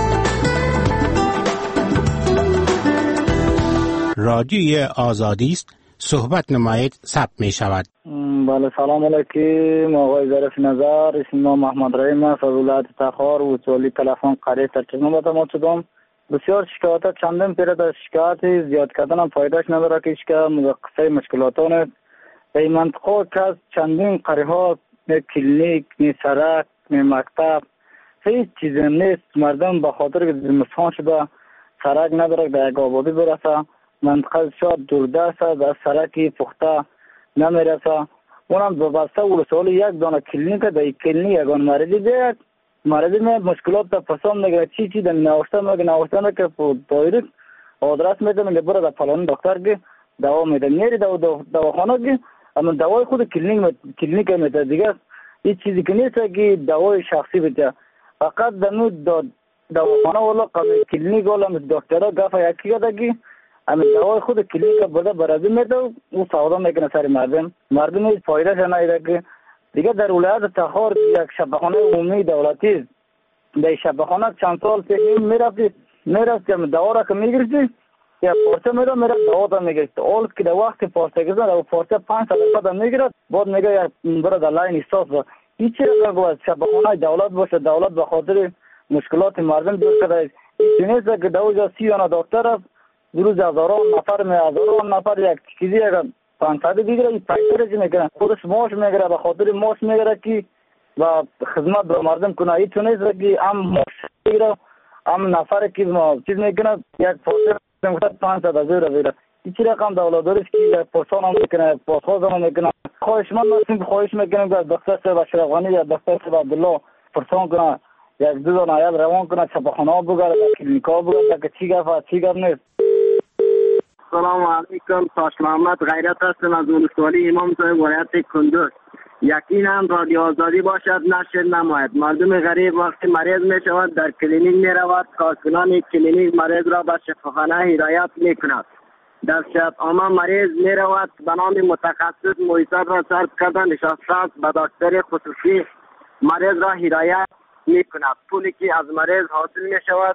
رادیوی آزادی است، صحبت نمایید، ثبت می شود. بله، سلام علیکم آقای ظریف نظر. اسم ما محمد رحیم است از ولایت تخار و سوالی تلفن قریه ترکیب با تماس شدم. بسیار شکایت چندین پیرد از شکایت زیاد کردن هم فایدهش نداره که که مقصه مشکلاتان این منطقه که از چندین قریه ها نه کلینیک نه سرک نه مکتب هیچ چیز نیست. مردم به خاطر که زمستان شده سرک نداره در یک آبادی برسه. منطقه شاید دوردست است، از سرکی پخته نمیرسه. اونم به بسته ولسوالی یک دانه کلینیک در یک کلینیک یگان مریضی بیاد، مریضی می مشکلات تا پسند میگه چی چی در نوشته میگه نوشته میگه که دایرکت آدرس میده میگه برو در فلان دکتر که دوا میده، میری دوا دواخانه که اما دوای خود کلینیک کلینیک میده دیگه هیچ چیزی که نیست که دوای شخصی بده. فقط دنو دواخانه ولا کلینیک ولا دکترها گفت یکی دادگی اما دوای خود کلینیک بوده برازی میده و سودا میکنه سر مردم. مردم هیچ فایده شنیده که دیگه در ولایت تخار یک شفاخانه عمومی دولتی در شفاخانه چند سال پیش میرفتی میرفتی دوا را که میگرفتی یا پارچه میره میره دوا تا میگرفت. اول که در وقت پارچه گرفتن در پارچه پنج سال بعد میگرفت بعد میگه برای در لاین استاس هیچ چیز نگوید. شفاخانه دولت باشه، دولت به خاطر مشکلات مردم دور کرده. این نیست که دوجا سی آن دکتر است روز هزاران نفر می هزاران نفر یک چیزی اگر پانصد دیگه این پیسه میکنه خودش ماش میگیره به خاطر ماش میگیره که و خدمت به مردم کنه. هیچ نیست که هم ماش میگیره هم نفر که چیز میکنه یک پاسه پانصد هزار میگیره. هیچ رقم دولت دارش که یک پاسان هم میکنه پاسخوز هم میکنه. خواهش من نسیم خواهش میکنم که دکتر صاحب اشرف غنی یا دکتر صاحب عبدالله پرسان کنه یک دو دان عیال روان کنه شفاخانه ها بگره کلینیکا بگره که چی گفت چی گفت نیست. سلام علیکم، تاش محمد غیرت هستم از ولسوالی امام صاحب ولایت کندوز. یقینا رادیو آزادی باشد نشر نماید. مردم غریب وقتی مریض می شود در کلینیک می رود، کارکنان کلینیک مریض را به شفاخانه هدایت می کند. در شب اما مریض می رود به نام متخصص محیطات را صرف کرده نشسته است به دکتر خصوصی مریض را هدایت می کند. پولی که از مریض حاصل می شود.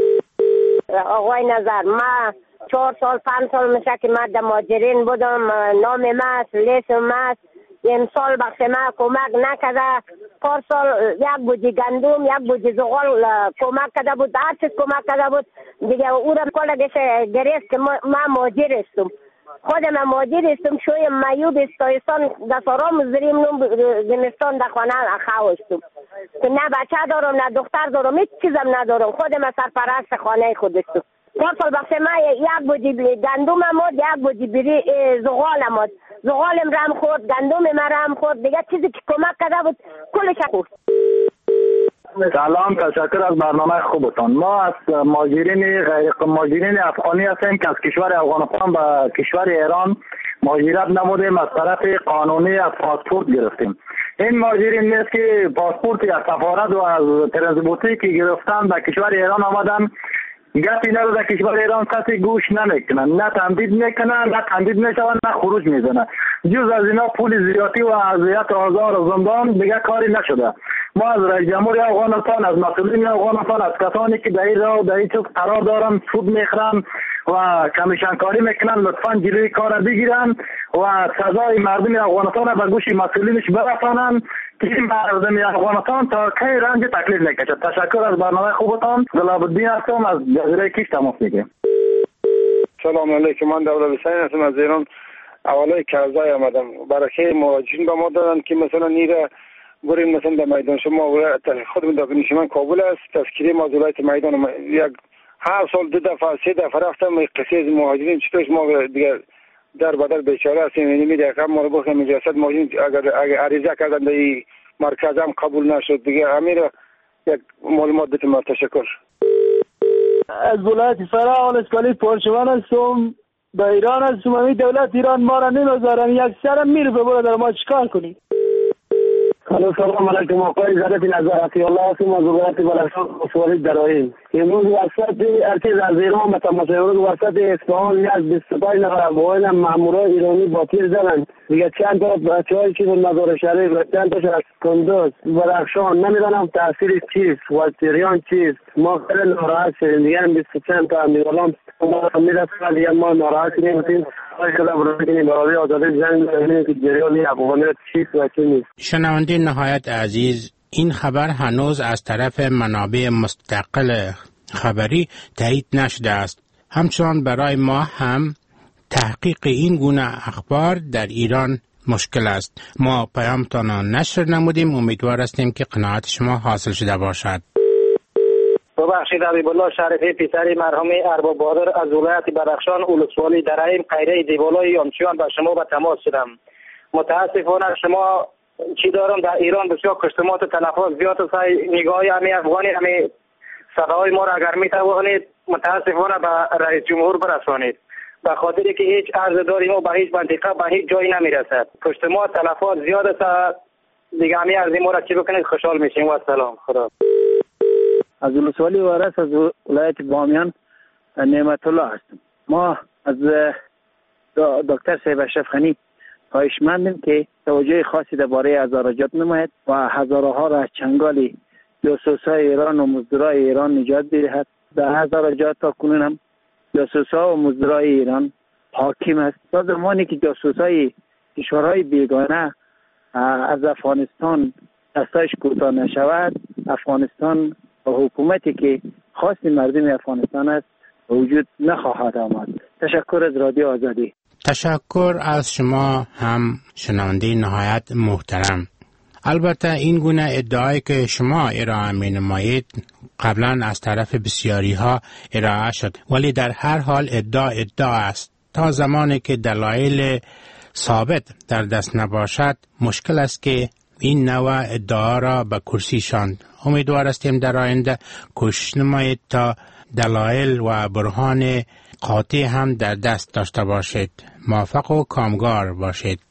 آقای نظر ما چهار سال پنج سال میشه که من در مهاجرین بودم. نام ما لیس ما امسال بخش ما کمک نکرده. پارسال یک بوجی گندم یک بوجی زغال کمک کرده بود، هر چیز کمک کرده بود. دیگه او را کلا گریست که ما مهاجر استم، خودم مهاجر استم، شوی میوب استایستان در سارام زریم نم زمستان در خانه خواستم که نه بچه دارم نه دختر دارم، هیچ چیزم ندارم، خودم سرپرست خانه خود استم. پارسال بخش ما یک بودی گندم مود، یک بودی بری زغال مود، زغالم رم خورد، گندم ما رم خورد، دیگه چیزی که کمک کرده بود کلش خورد. سلام، تشکر از برنامه خوبتان. ما از مهاجرین غیر مهاجرین افغانی هستیم که از کشور افغانستان به کشور ایران مهاجرت نمودیم، از طرف قانونی از پاسپورت گرفتیم. این مهاجرین نیست که پاسپورتی از سفارت و از ترانزیتی که گرفتن به کشور ایران آمدن، گپی نرو در کشور ایران کسی گوش نمیکنن، نه تمدید میکنن، نه تمدید میشون، نه خروج میزنن. جز از اینا پول زیادی و اذیت آزار و زندان دیگه کاری نشده. ما از رئیس جمهور افغانستان، از مسئولین افغانستان، از کسانی که در این راه در این چوک قرار دارن، سود میخرن و کمیشن کاری میکنن، لطفا جلوی کار بگیرن و سزای مردم افغانستان به گوش مسئولینش برسانن که این مردم افغانستان تا کی رنج تکلیف نکشد. تشکر از برنامه خوبتان. جلال‌الدین هستم از جزیره کیش تماس میگیرم. سلام علیکم، من دولت حسین هستم از ایران. اولای کرزای آمدم، برای مهاجرین به ما دادن که مثلا نیره بریم مثلا در میدان شما خودمون در نشمان کابل است، تذکیره ما ولایت میدان یک هر سال دو دفعه سه دفعه رفتم قصه از مهاجرین چطورش ما دیگه در بدر بیچاره هستیم. یعنی میگه که ما رو گفتم اجازه مهاجرین اگر اگر عریضه کردن در مرکز هم قبول نشد دیگه. امیر یک معلومات بدم. تشکر. از ولایت فرا اسکالی پرشوان هستم، به ایران هستم. همین دولت ایران ما را نمیذارن، یک سرم میره به در ما چیکار کنیم؟ سلام علیکم، آقای ظریف نظارتی الله هستم از ولایت بلخشان سوالی درایی. امروز وسط ارتش از ایران به تماس امروز وسط اصفهان یک بیست و پنج نفر افغان مامورای ایرانی با تیر زدن. دیگه چند تا بچه‌های چیز مزار شریف و چند تاش از کندوز بلخشان نمیدونم تاثیر چیست و جریان چیست. ما خیلی ناراحت شدیم دیگه. بیست و چند تا امیرالله ما میرسن دیگه ما ناراحت شدیم. شنونده نهایت عزیز، این خبر هنوز از طرف منابع مستقل خبری تایید نشده است. همچنان برای ما هم تحقیق این گونه اخبار در ایران مشکل است. ما پیامتان را نشر نمودیم، امیدوار هستیم که قناعت شما حاصل شده باشد. ببخشید، حبیبالله شریفی پسر مرحوم ارباب بهادر از ولایت بدخشان ولسوالی درعیم قیره دیوالای یامچیان به شما به تماس شدم. متاسفانه شما چی دارم در ایران بسیار کشتمات و تلفات زیاد است. نگاه همه افغانی همه صدای ما را اگر می توانید متاسفانه به رئیس جمهور برسانید، به خاطری که هیچ عرض داریم و به هیچ منطقه به هیچ جایی نمی رسد. کشتمات تلفات زیاد است دیگه. همه عرض ما را چی بکنید خوشحال میشیم. و سلام. خدا. از ولسوالی وارث از ولایت بامیان نعمت الله هستم. ما از دکتر صاحب اشرف غنی خواهشمندیم که توجه خاصی درباره هزارجات نماید و هزارها را از چنگال جاسوسای ایران و مزدورای ایران نجات بدهد. در هزارجات تا کنون هم جاسوسا و مزدورای ایران حاکم است. تا زمانی که جاسوسای کشورهای بیگانه از افغانستان دستایش کوتاه نشود، افغانستان و حکومتی که خاص مردم افغانستان است وجود نخواهد آمد. تشکر از رادیو آزادی. تشکر از شما هم شنونده نهایت محترم. البته این گونه ادعایی که شما ارائه می نمایید قبلا از طرف بسیاری ها ارائه شد، ولی در هر حال ادعا ادعا است. تا زمانی که دلایل ثابت در دست نباشد مشکل است که این نوع ادعا را به کرسی شاند. امیدوار هستیم در آینده کوشش نمایید تا دلایل و برهان قاطع هم در دست داشته باشید. موفق و کامگار باشید.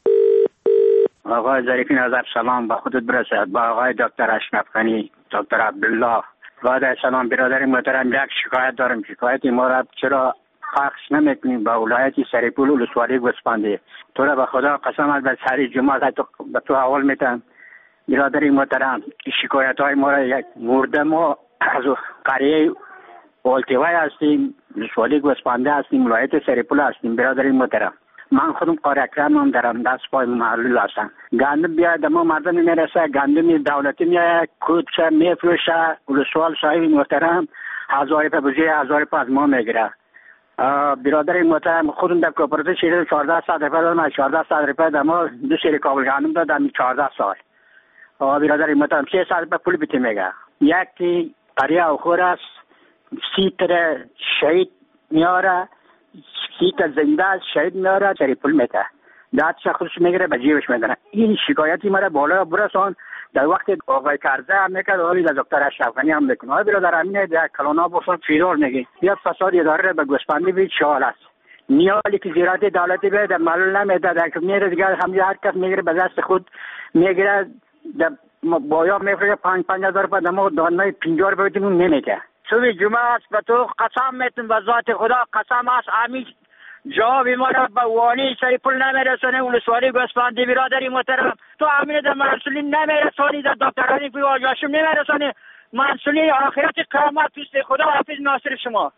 آقای ظریفی نظر سلام به خودت برسد. با آقای دکتر اشرف غنی، دکتر عبدالله. بعد سلام برادر محترم، یک شکایت دارم. شکایت ما را چرا پخش نمیکنیم به ولایت سریپول ولسوالی گوسفندی؟ تو را به خدا قسم به سری جمعه به تو حوال میتم. برادر محترم، شکایت های ما را یک مرده ما از قریه والتیوای هستیم، ولسوالی گوسفنده هستیم، ولایت سریپول هستیم. برادر محترم، من خودم قاری اکرم هم دارم، دست پای محلول هستم. گندم بیاید ما مردم میرسه، گندم دولتی میاد کودشه میفروشه. ولسوال صاحب محترم هزار روپیه بزی هزار روپیه از ما میگیره. برادر محترم خودم در کوپراتیو شیره چهارده صد روپیه دادم، چهارده صد روپیه در ما دو سری کابل گندم دادم چهارده سال. برادر محترم سه صد روپیه پول بیتی میگه. یکی قریه اوخور است، سی تر شهید میاره، سی تا زنده است شهید میاره، سری پول میده. دادش خودش میگیره به جیبش میدنه. این شکایتی مرا بالا برسان. در وقت آقای کرزه هم میکرد، حالی در دکتر اشرف غنی هم میکنه. آقای برادر امین در کلانا باشون فیرور میگه بیاد فساد اداره به گوسپندی بید شغال است. نیالی که زیرات دولتی به در معلوم نمیده، در میره دیگه همه هر کس میگیره به دست خود میگیره، در بایا میفره پنج پنج هزار روپیه دماغ دانه پنجاه روپیه بدیم نمیده. صبح جمعه است به تو قسم میتون به ذات خدا قسم است امین جواب ما را به وانی سری پول نمیرسونه. ولسوالی گوسفندی برادری محترم تو امین در مسئولین نمیرسونی، در دکترانی که آجاشم نمیرسونی. مسئولین آخرت قیامت پیش خدا حافظ ناصر شما.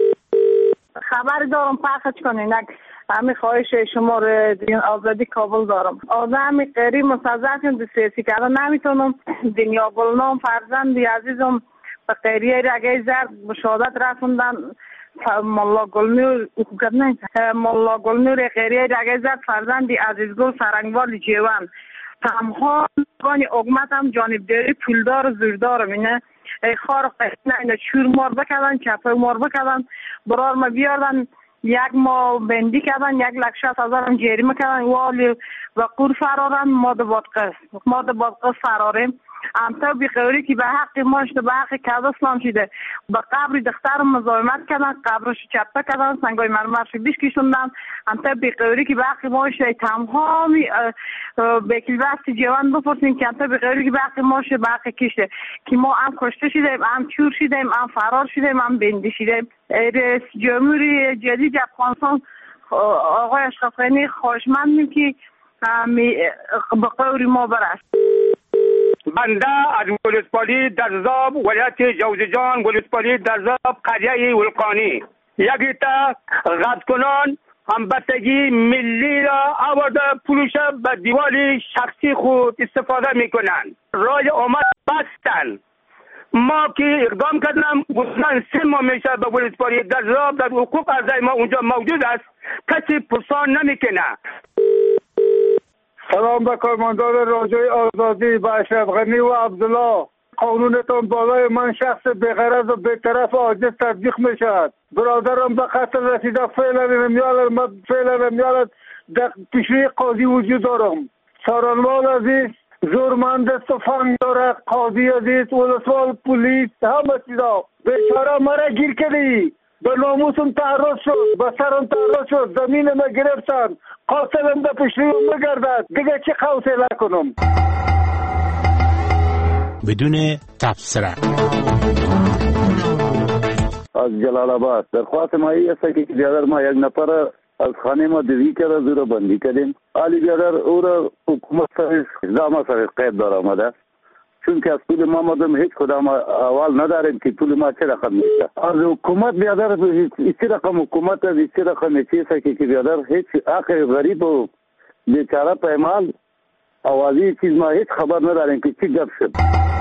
خبر دارم پخش کنین همین خواهش شما رو دین آزادی کابل دارم. آدم غیر مستضعفیم در سیاسی کردن نمیتونم. دنیا گلنام فرزندی عزیزم به غیریه رگه زرد بشادت رسوندن. مولا گلنور مولا گلنور غیریه رگه زرد فرزندی عزیزگل سرنگوال جیوان. تمام گانی حکومت هم جانبداری پولدار و زوردار مینه. ای خارق نه چور مار بکردن چپه مار بکردن برار ما بیاردن یک ما بندی کردن یک لک شصت هزار هم جریمه کردن والی و قور فرارن ما دو بادقس ما دو بادقس فراریم. امتا بیخوری که به حق ماشت به حق کاز اسلام شده به قبر دختر مزاحمت کردن، قبرش چپه کردن، سنگای مرمرش بیش کشوندن. امتا بیخوری که به حق ماشت تمامی بکیلبست جوان بپرسین که امتا بیخوری که به حق ماشت به حق کشته که ما هم کشته شدیم، هم چور شدیم، هم فرار شدیم، هم بندی شدیم. رئیس جمهوری جدید افغانستان آقای اشرف غنی خواهشمندیم که به قوری ما برست. بنده از ولسوالی درزاب ولایت جوزجان ولسوالی درزاب قریه ولقانی یکی تا غد کنان همبستگی ملی را آورده پولش به دیوال شخصی خود استفاده میکنن. رای آمد بستن. ما که اقدام کردم گفتن سه ماه میشه به ولسوالی درزاب در حقوق ارضی ما اونجا موجود است، کسی پرسان نمیکنه. سلام به کارمندان رادیوی آزادی، به اشرف غنی و عبدالله. قانونتان بالای من شخص بغرض و بی‌طرف عاجز تطبیق میشد. برادرم به قتل رسیده فعلا نمیالد، من فعلا نمیالد در پیشوی قاضی وجود دارم. سارنوال عزیز زورمند است و فنگ داره، قاضی عزیز ولسوال پلیس همه چیزا بیچاره مرا گیر کردی. به ناموسم تعرض شد، به سرم تعرض شد، زمین ما گرفتن، قاتلم در پشتیم میگردد. دیگه چه حوصله کنم؟ بدون تبصره از جلال آباد درخواست ما ای است که بیادر ما یک نفر از خانه ما دوی کرده زور بندی کردیم. علی بیادر او را حکومت سرش زامه سرش قید دار آمده، چون که از پول ما مردم هیچ کدام اول نداریم که پول ما چه رقم میشه. از حکومت بیادر ایسی رقم حکومت از ایسی رقم چیز که که بیادر هیچ حق غریب و بیچاره پیمال آوازی چیز ما هیچ خبر نداریم که چی گپ شد.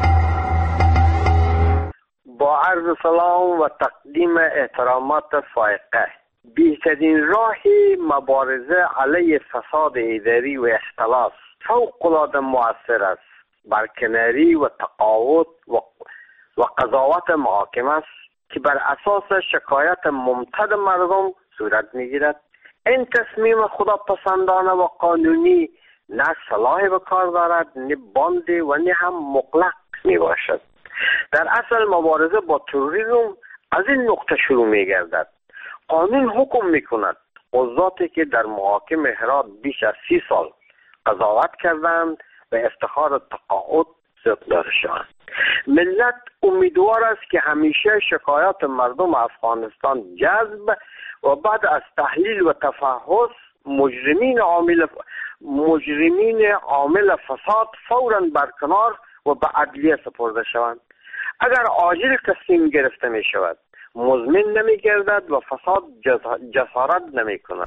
با عرض سلام و تقدیم احترامات فائقه، بهترین راه مبارزه علیه فساد اداری و اختلاس فوق‌العاده مؤثر است. برکناری و تقاعد و, و قضاوت محاکم است که بر اساس شکایت ممتد مردم صورت میگیرد. این تصمیم خداپسندانه و قانونی نه صلاح به کار دارد، نه باندی و نه هم مطلق می باشد. در اصل مبارزه با تروریسم از این نقطه شروع می گردد. قانون حکم می کند قضاتی که در محاکم هرات بیش از سی سال قضاوت کردند به افتخار تقاعد سپرده شوند. ملت امیدوار است که همیشه شکایات مردم افغانستان جذب و بعد از تحلیل و تفحص مجرمین عامل مجرمین عامل فساد فوراً برکنار و به عدلیه سپرده شوند. اگر عاجل تصمیم گرفته می شود مزمن نمی گردد و فساد جسارت نمی کند.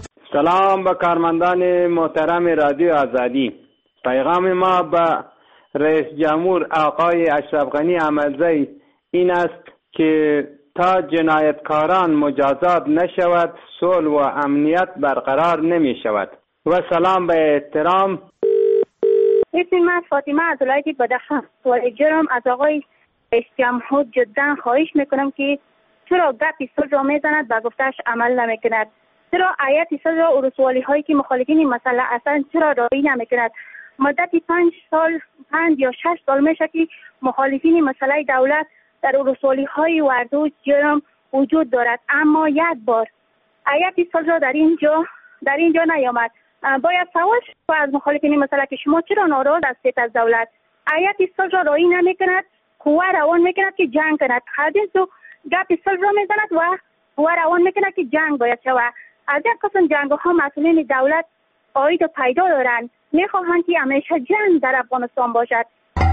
سلام به کارمندان محترم رادیو آزادی. پیغام ما به رئیس جمهور آقای اشرف غنی احمدزی این است که تا جنایتکاران مجازات نشود صلح و امنیت برقرار نمی شود. و سلام به احترام. اسم من فاطمه از ولایت بدخشان و جرم از آقای رئیس جمهور جدا خواهش میکنم که چرا گپی صلح را میزند و گفتش عمل نمیکند؟ چرا آیت صلح را ولسوالی هایی که مخالفین مسئله اصلا چرا رعایت نمیکند؟ مدت پنج سال پنج یا شش سال میشه که مخالفین مسئله دولت در ولسوالی های وردو جرم وجود دارد، اما یک بار آیت صلح را در اینجا در اینجا نیامد. باید سوال شد از مخالفین مسئله که شما چرا ناراض هستید از دولت؟ آیت صلح را رعایت نمیکند، قوه روان میکند که جنگ کند. حدیث و گپ صلح را میزند و قوه روان میکند که جنگ باید شود. از این قسم جنگ ها مسئولین دولت عاید و پیدا دارند، میخواهند که همیشه جنگ در افغانستان باشد.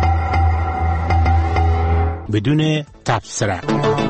بدون تبصره.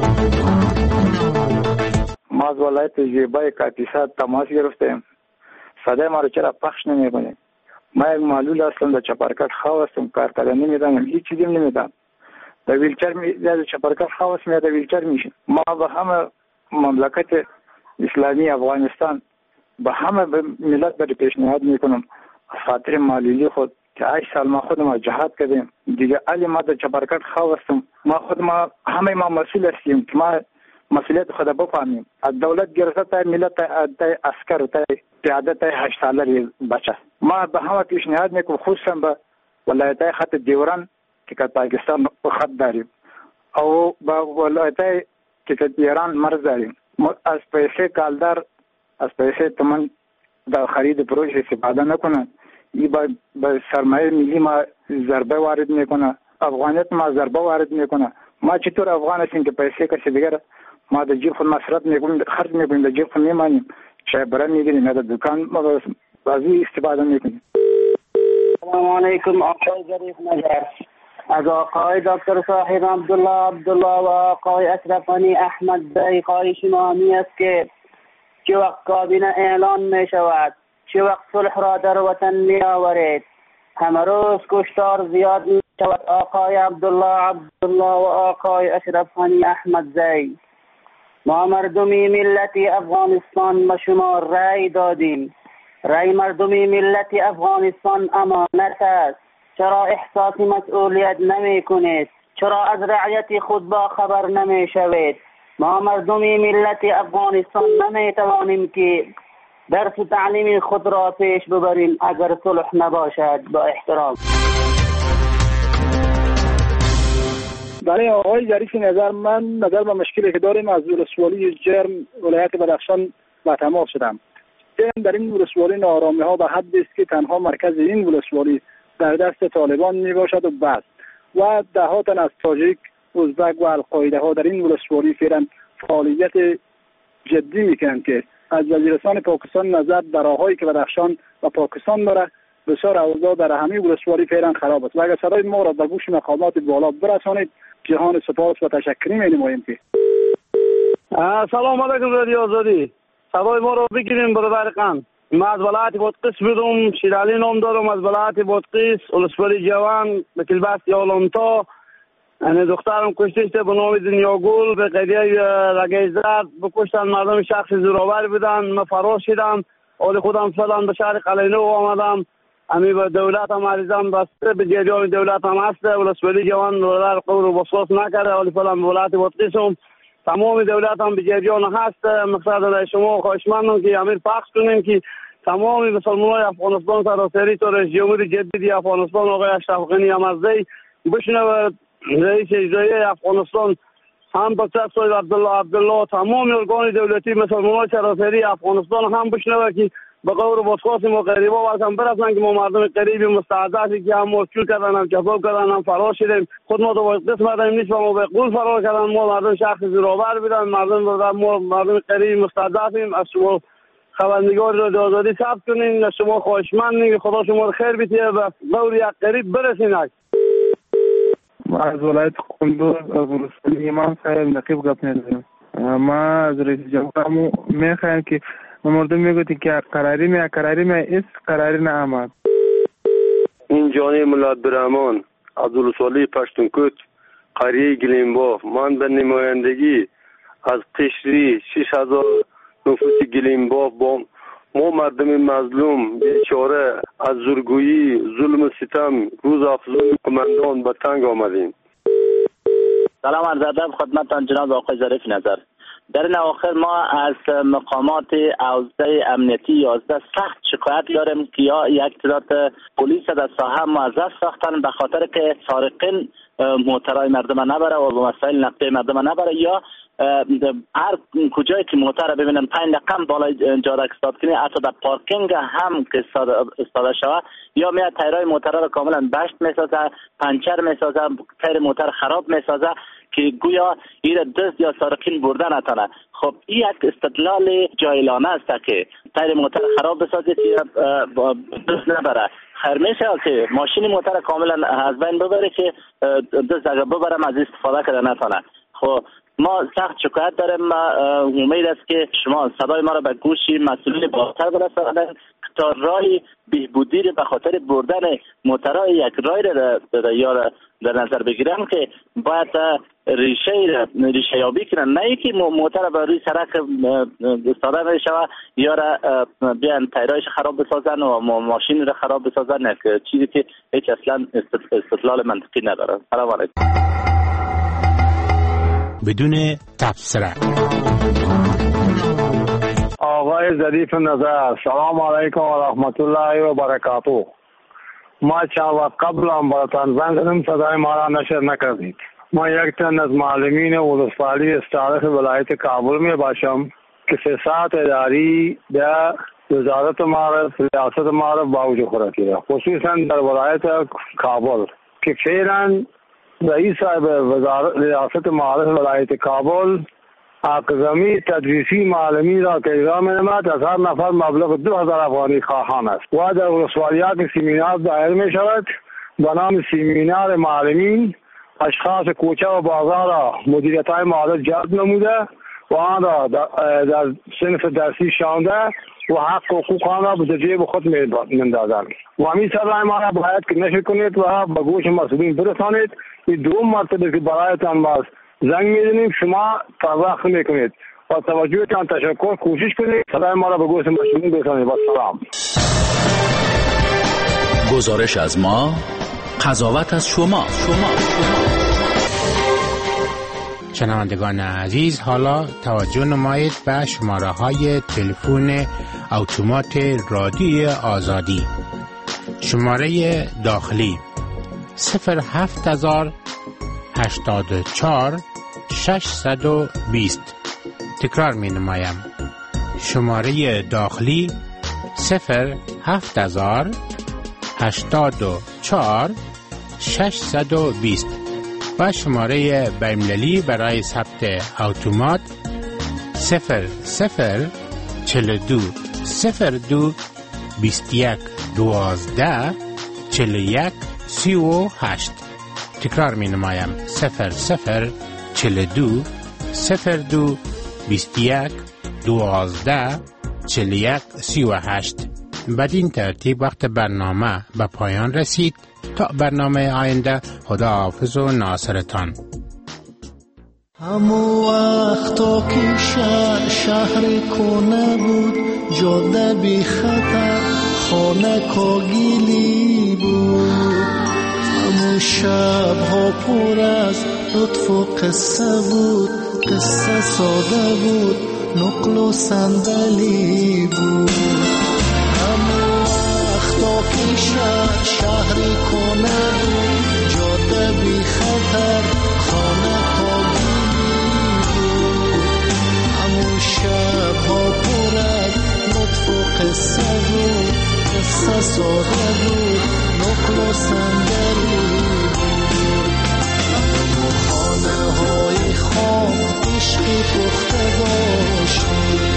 ما از ولایت زیبای کاپیسا تماس گرفتیم. صدای ما رو چرا پخش نمیکنید؟ ما یک معلول هستم، در چپرکت خواه هستم، کار کردن نمیدانم، هیچ چیزی نمیدانم. در ویلچر می در چپرکت خواه هستم یا در ویلچر میشم. ما به همه مملکت اسلامی افغانستان به همه ملت بر پیشنهاد میکنم خاطر معلولی خود که هشت سال ما خود ما جهاد کردیم دیگه، علی ما در چپرکت خواه هستم. ما خود ما همه ما مسئول هستیم که ما مسئولیت خود بفهمیم. از دولت گرفته تا ملت تا عسکر تا پیاده تا هشت ساله بچه. ما به همه پیشنهاد میکنم خصوصا به ولایت خط دیوران که که پاکستان خط داریم او با ولایت که که ایران مرز داریم. از پیسه کالدار از پیسه تمن در خرید پروژه استفاده نکنن. این با, با سرمایه ملی ما ضربه وارد میکنه، افغانیت ما ضربه وارد میکنه. ما چطور افغان هستیم که پیسه کسی دیگر ما در جیب خود مصرف میکنیم، خرج میکنیم، در جیب خود میمانیم، چای برای میگیریم یا در دکان ما بازی استفاده میکنیم. السلام علیکم آقای ظریف نظر. از آقای دکتر صاحب عبدالله عبدالله و آقای اشرف غنی احمدزی خواهش ما همی است که چه وقت کابینه اعلان می شود، چه وقت صلح را در وطن می آورید. همه روز کشتار زیاد می شود. آقای عبدالله عبدالله و آقای اشرف غنی احمدزی، ما مردمی ملت افغانستان به شما رای دادیم. رای مردمی ملت افغانستان امانت است. چرا احساس مسئولیت نمی کنید؟ چرا از رعیت خود با خبر نمی شوید؟ ما مردمی ملت افغانستان نمی توانیم که درس و تعلیم خود را پیش ببریم اگر صلح نباشد. با احترام. برای آقای ظریف نظر، من نظر به مشکلی که داریم از ولسوالی جرم ولایت بدخشان با تماس شدم. جرم در این ولسوالی ناآرامی ها به حدی است که تنها مرکز این ولسوالی در دست طالبان می باشد و بس و ده تن از تاجیک، ازبک و القاعده ها در این ولسوالی فعلا فعالیت جدی میکنند که از وزیرستان پاکستان نظر در راههایی که بدخشان و پاکستان داره بسیار اوضاع در همه ولسوالی فعلا خراب است و اگر صدای ما را به گوش مقامات بالا برسانید جهان سپاس و تشکری می‌نماییم. که سلام علیکم رادیو آزادی، صدای ما رو بگیریم برادر قم. ما از ولایت بادغیس بودم، شیرالی نام دارم، از ولایت بادغیس، ولسوالی جوان به کلبست یالونتا. یعنی دخترم کشته شده به نام دنیاگل به قضیه رگیزرد بکشتن، مردم شخص زورآور بودن. من فرار شدم، حال خودم فعلا به شهر قلعه‌نو آمدم. امی به دولت هم عریضم بسته، به جریان دولت هم هسته. ولسوالی جوان ولایت قور و بسواس نکرده، حالی فعلا به ولایت بادغیسم تمام دولت هم به جریان هست. مقصد شما خواهشمندم که امیر پخش کنیم که تمام مسلمانان افغانستان سراسری تا رئیس جمهور جدید افغانستان آقای اشرف غنی احمدزی بشنوه، رئیس اجرایی افغانستان هم دکتر صاحب عبدالله عبدالله، تمام ارگان دولتی مسلمانان سراسری افغانستان هم بشنوه که به قول باسخواست ما قریبا وقتم برسن که ما مردم قریبی مستعدتی که هم مرچول کردن، هم کذاب کردن، هم فرار شدیم. خود ما دو قسم مردم نیست و ما به قول فرار کردن. ما مردم شخص زورآور بودن، مردم ما مردم قریبی مستعدتیم. از شما خبرنگار رادیو آزادی ثبت کنین، از شما خواهشمندیم که خدا شما رو خیر بده و قول یک قریب برسین. ما از ولایت کندوز از ولسوالی امام صاحب نقیب گپ می‌زنیم. ما از رئیس جمهور میخوایم که مردم میگویی که قراری می قراری می است قراری نه آمد. این جانی ملا عبدالرحمن از ولسوالی پشتونکوت قریه گلیمباف. من به نمایندگی از قشری شش هزار نفوس گلیمباف با ما مردم مظلوم بیچاره از زورگویی ظلم و ستم روز افزون قماندان به تنگ آمدیم. سلام عرض ادب خدمتتان جناب آقای ظریف نظر. در این اواخر ما از مقامات حوزه امنیتی یازده سخت شکایت داریم که یا یک تعداد پلیس در ساحه موظف ساختن به خاطر که سارقین موترهای مردم نبره و به مسائل نقطه مردم نبره، یا هر کجایی که موتر ببینن پنج دقیقه بالای جاده استاد کنی، حتی در پارکینگ هم که استاده شود، یا میاد تایرهای موتر را کاملا بشت میسازه، پنچر میسازه، تایر موتر خراب میسازه که گویا این دزد یا سارقین برده نتانه. خب این یک استدلال جاهلانه است که تایر موتر خراب بسازه که دزد نبره. خیر میشه که ماشین موتر کاملا از بین ببره که دزد اگر ببرم از استفاده کرده نتانه. خب ما سخت شکایت داریم. امید است که شما صدای ما را به گوش مسئولین بالاتر برسانید تا راه بهبودی را به خاطر بردن موترهای یک رای را یا در نظر بگیرم که باید ریشه ریشه یابی کنن، نه اینکه موتر به روی سرک استاده میشوه یا را بیان تایرایش خراب بسازن و ماشین را خراب بسازن، که چیزی که هیچ اصلا استدلال منطقی نداره. سلام علیکم. بدون تبصره. آقای ظریف نظر، سلام علیکم و رحمت الله و برکاته. ما چند وقت قبل هم براتان زنگ زدم، صدای ما را نشر نکردید. ما یک تن از معلمین ولسوالی استعارت ولایت کابل می باشم که سیاست اداری در وزارت معارف ریاست معارف باوجود خورده، خصوصا در ولایت کابل که فعلا رئیس صاحب وزارت ریاست معارف ولایت کابل اقدامی تدریسی معلمی را که اجرا می‌نماید از هر نفر مبلغ دو هزار افغانی خواهان است و در ولسوالیات سیمینار دایر می شود. به نام سیمینار معلمین اشخاص کوچه و بازار را مدیریت های معارف جلب نموده و آن را در صنف درسی شانده و حق و حقوق آن را به جیب خود می‌اندازند و همین صدای ما را باید که نشر کنید و به گوش مسئولین برسانید. این دوم مرتبه که برایتان ما زنگ می‌زنیم، شما توقف می‌کنید و توجهتان تشکر کوشش کنید صدای ما را به گوش مسئولین برسانید. با سلام. گزارش از ما، قضاوت از شما. شما شنوندگان عزیز، حالا توجه نمایید به شماره های تلفن اتومات رادیوی آزادی. شماره داخلی صفر هفت هزار هشتاد و چهار ششصد و بیست. تکرار می نمایم. شماره داخلی صفر هفت هزار هشتاد و چهار ششصد و بیست و شماره بین‌المللی برای ثبت اتومات صفر صفر چهل و دو صفر دو بیست و یک دوازده چهل و یک سی و هشت. تکرار می نمایم. صفر صفر چهل و دو صفر دو بیست و یک دوازده چهل و یک سی و هشت. بدین ترتیب وقت برنامه به پایان رسید. تا برنامه آینده، خدا حافظ و ناصرتان. همو وقتا که شهر شهر کنه بود، جاده بی خطر خانه کاگیلی بود. همو شبها پر از لطف و قصه بود، قصه ساده بود، نقل و صندلی بود. همو وقتا که شهر شهر کنه بود، جاده بی خطر خانه کاگیلی بود. همو شبها پر از لطف و قصه بود، قصه ساده بود، نقل و صندلی بود. همو خانه های خام عشقی پخته داشتیم،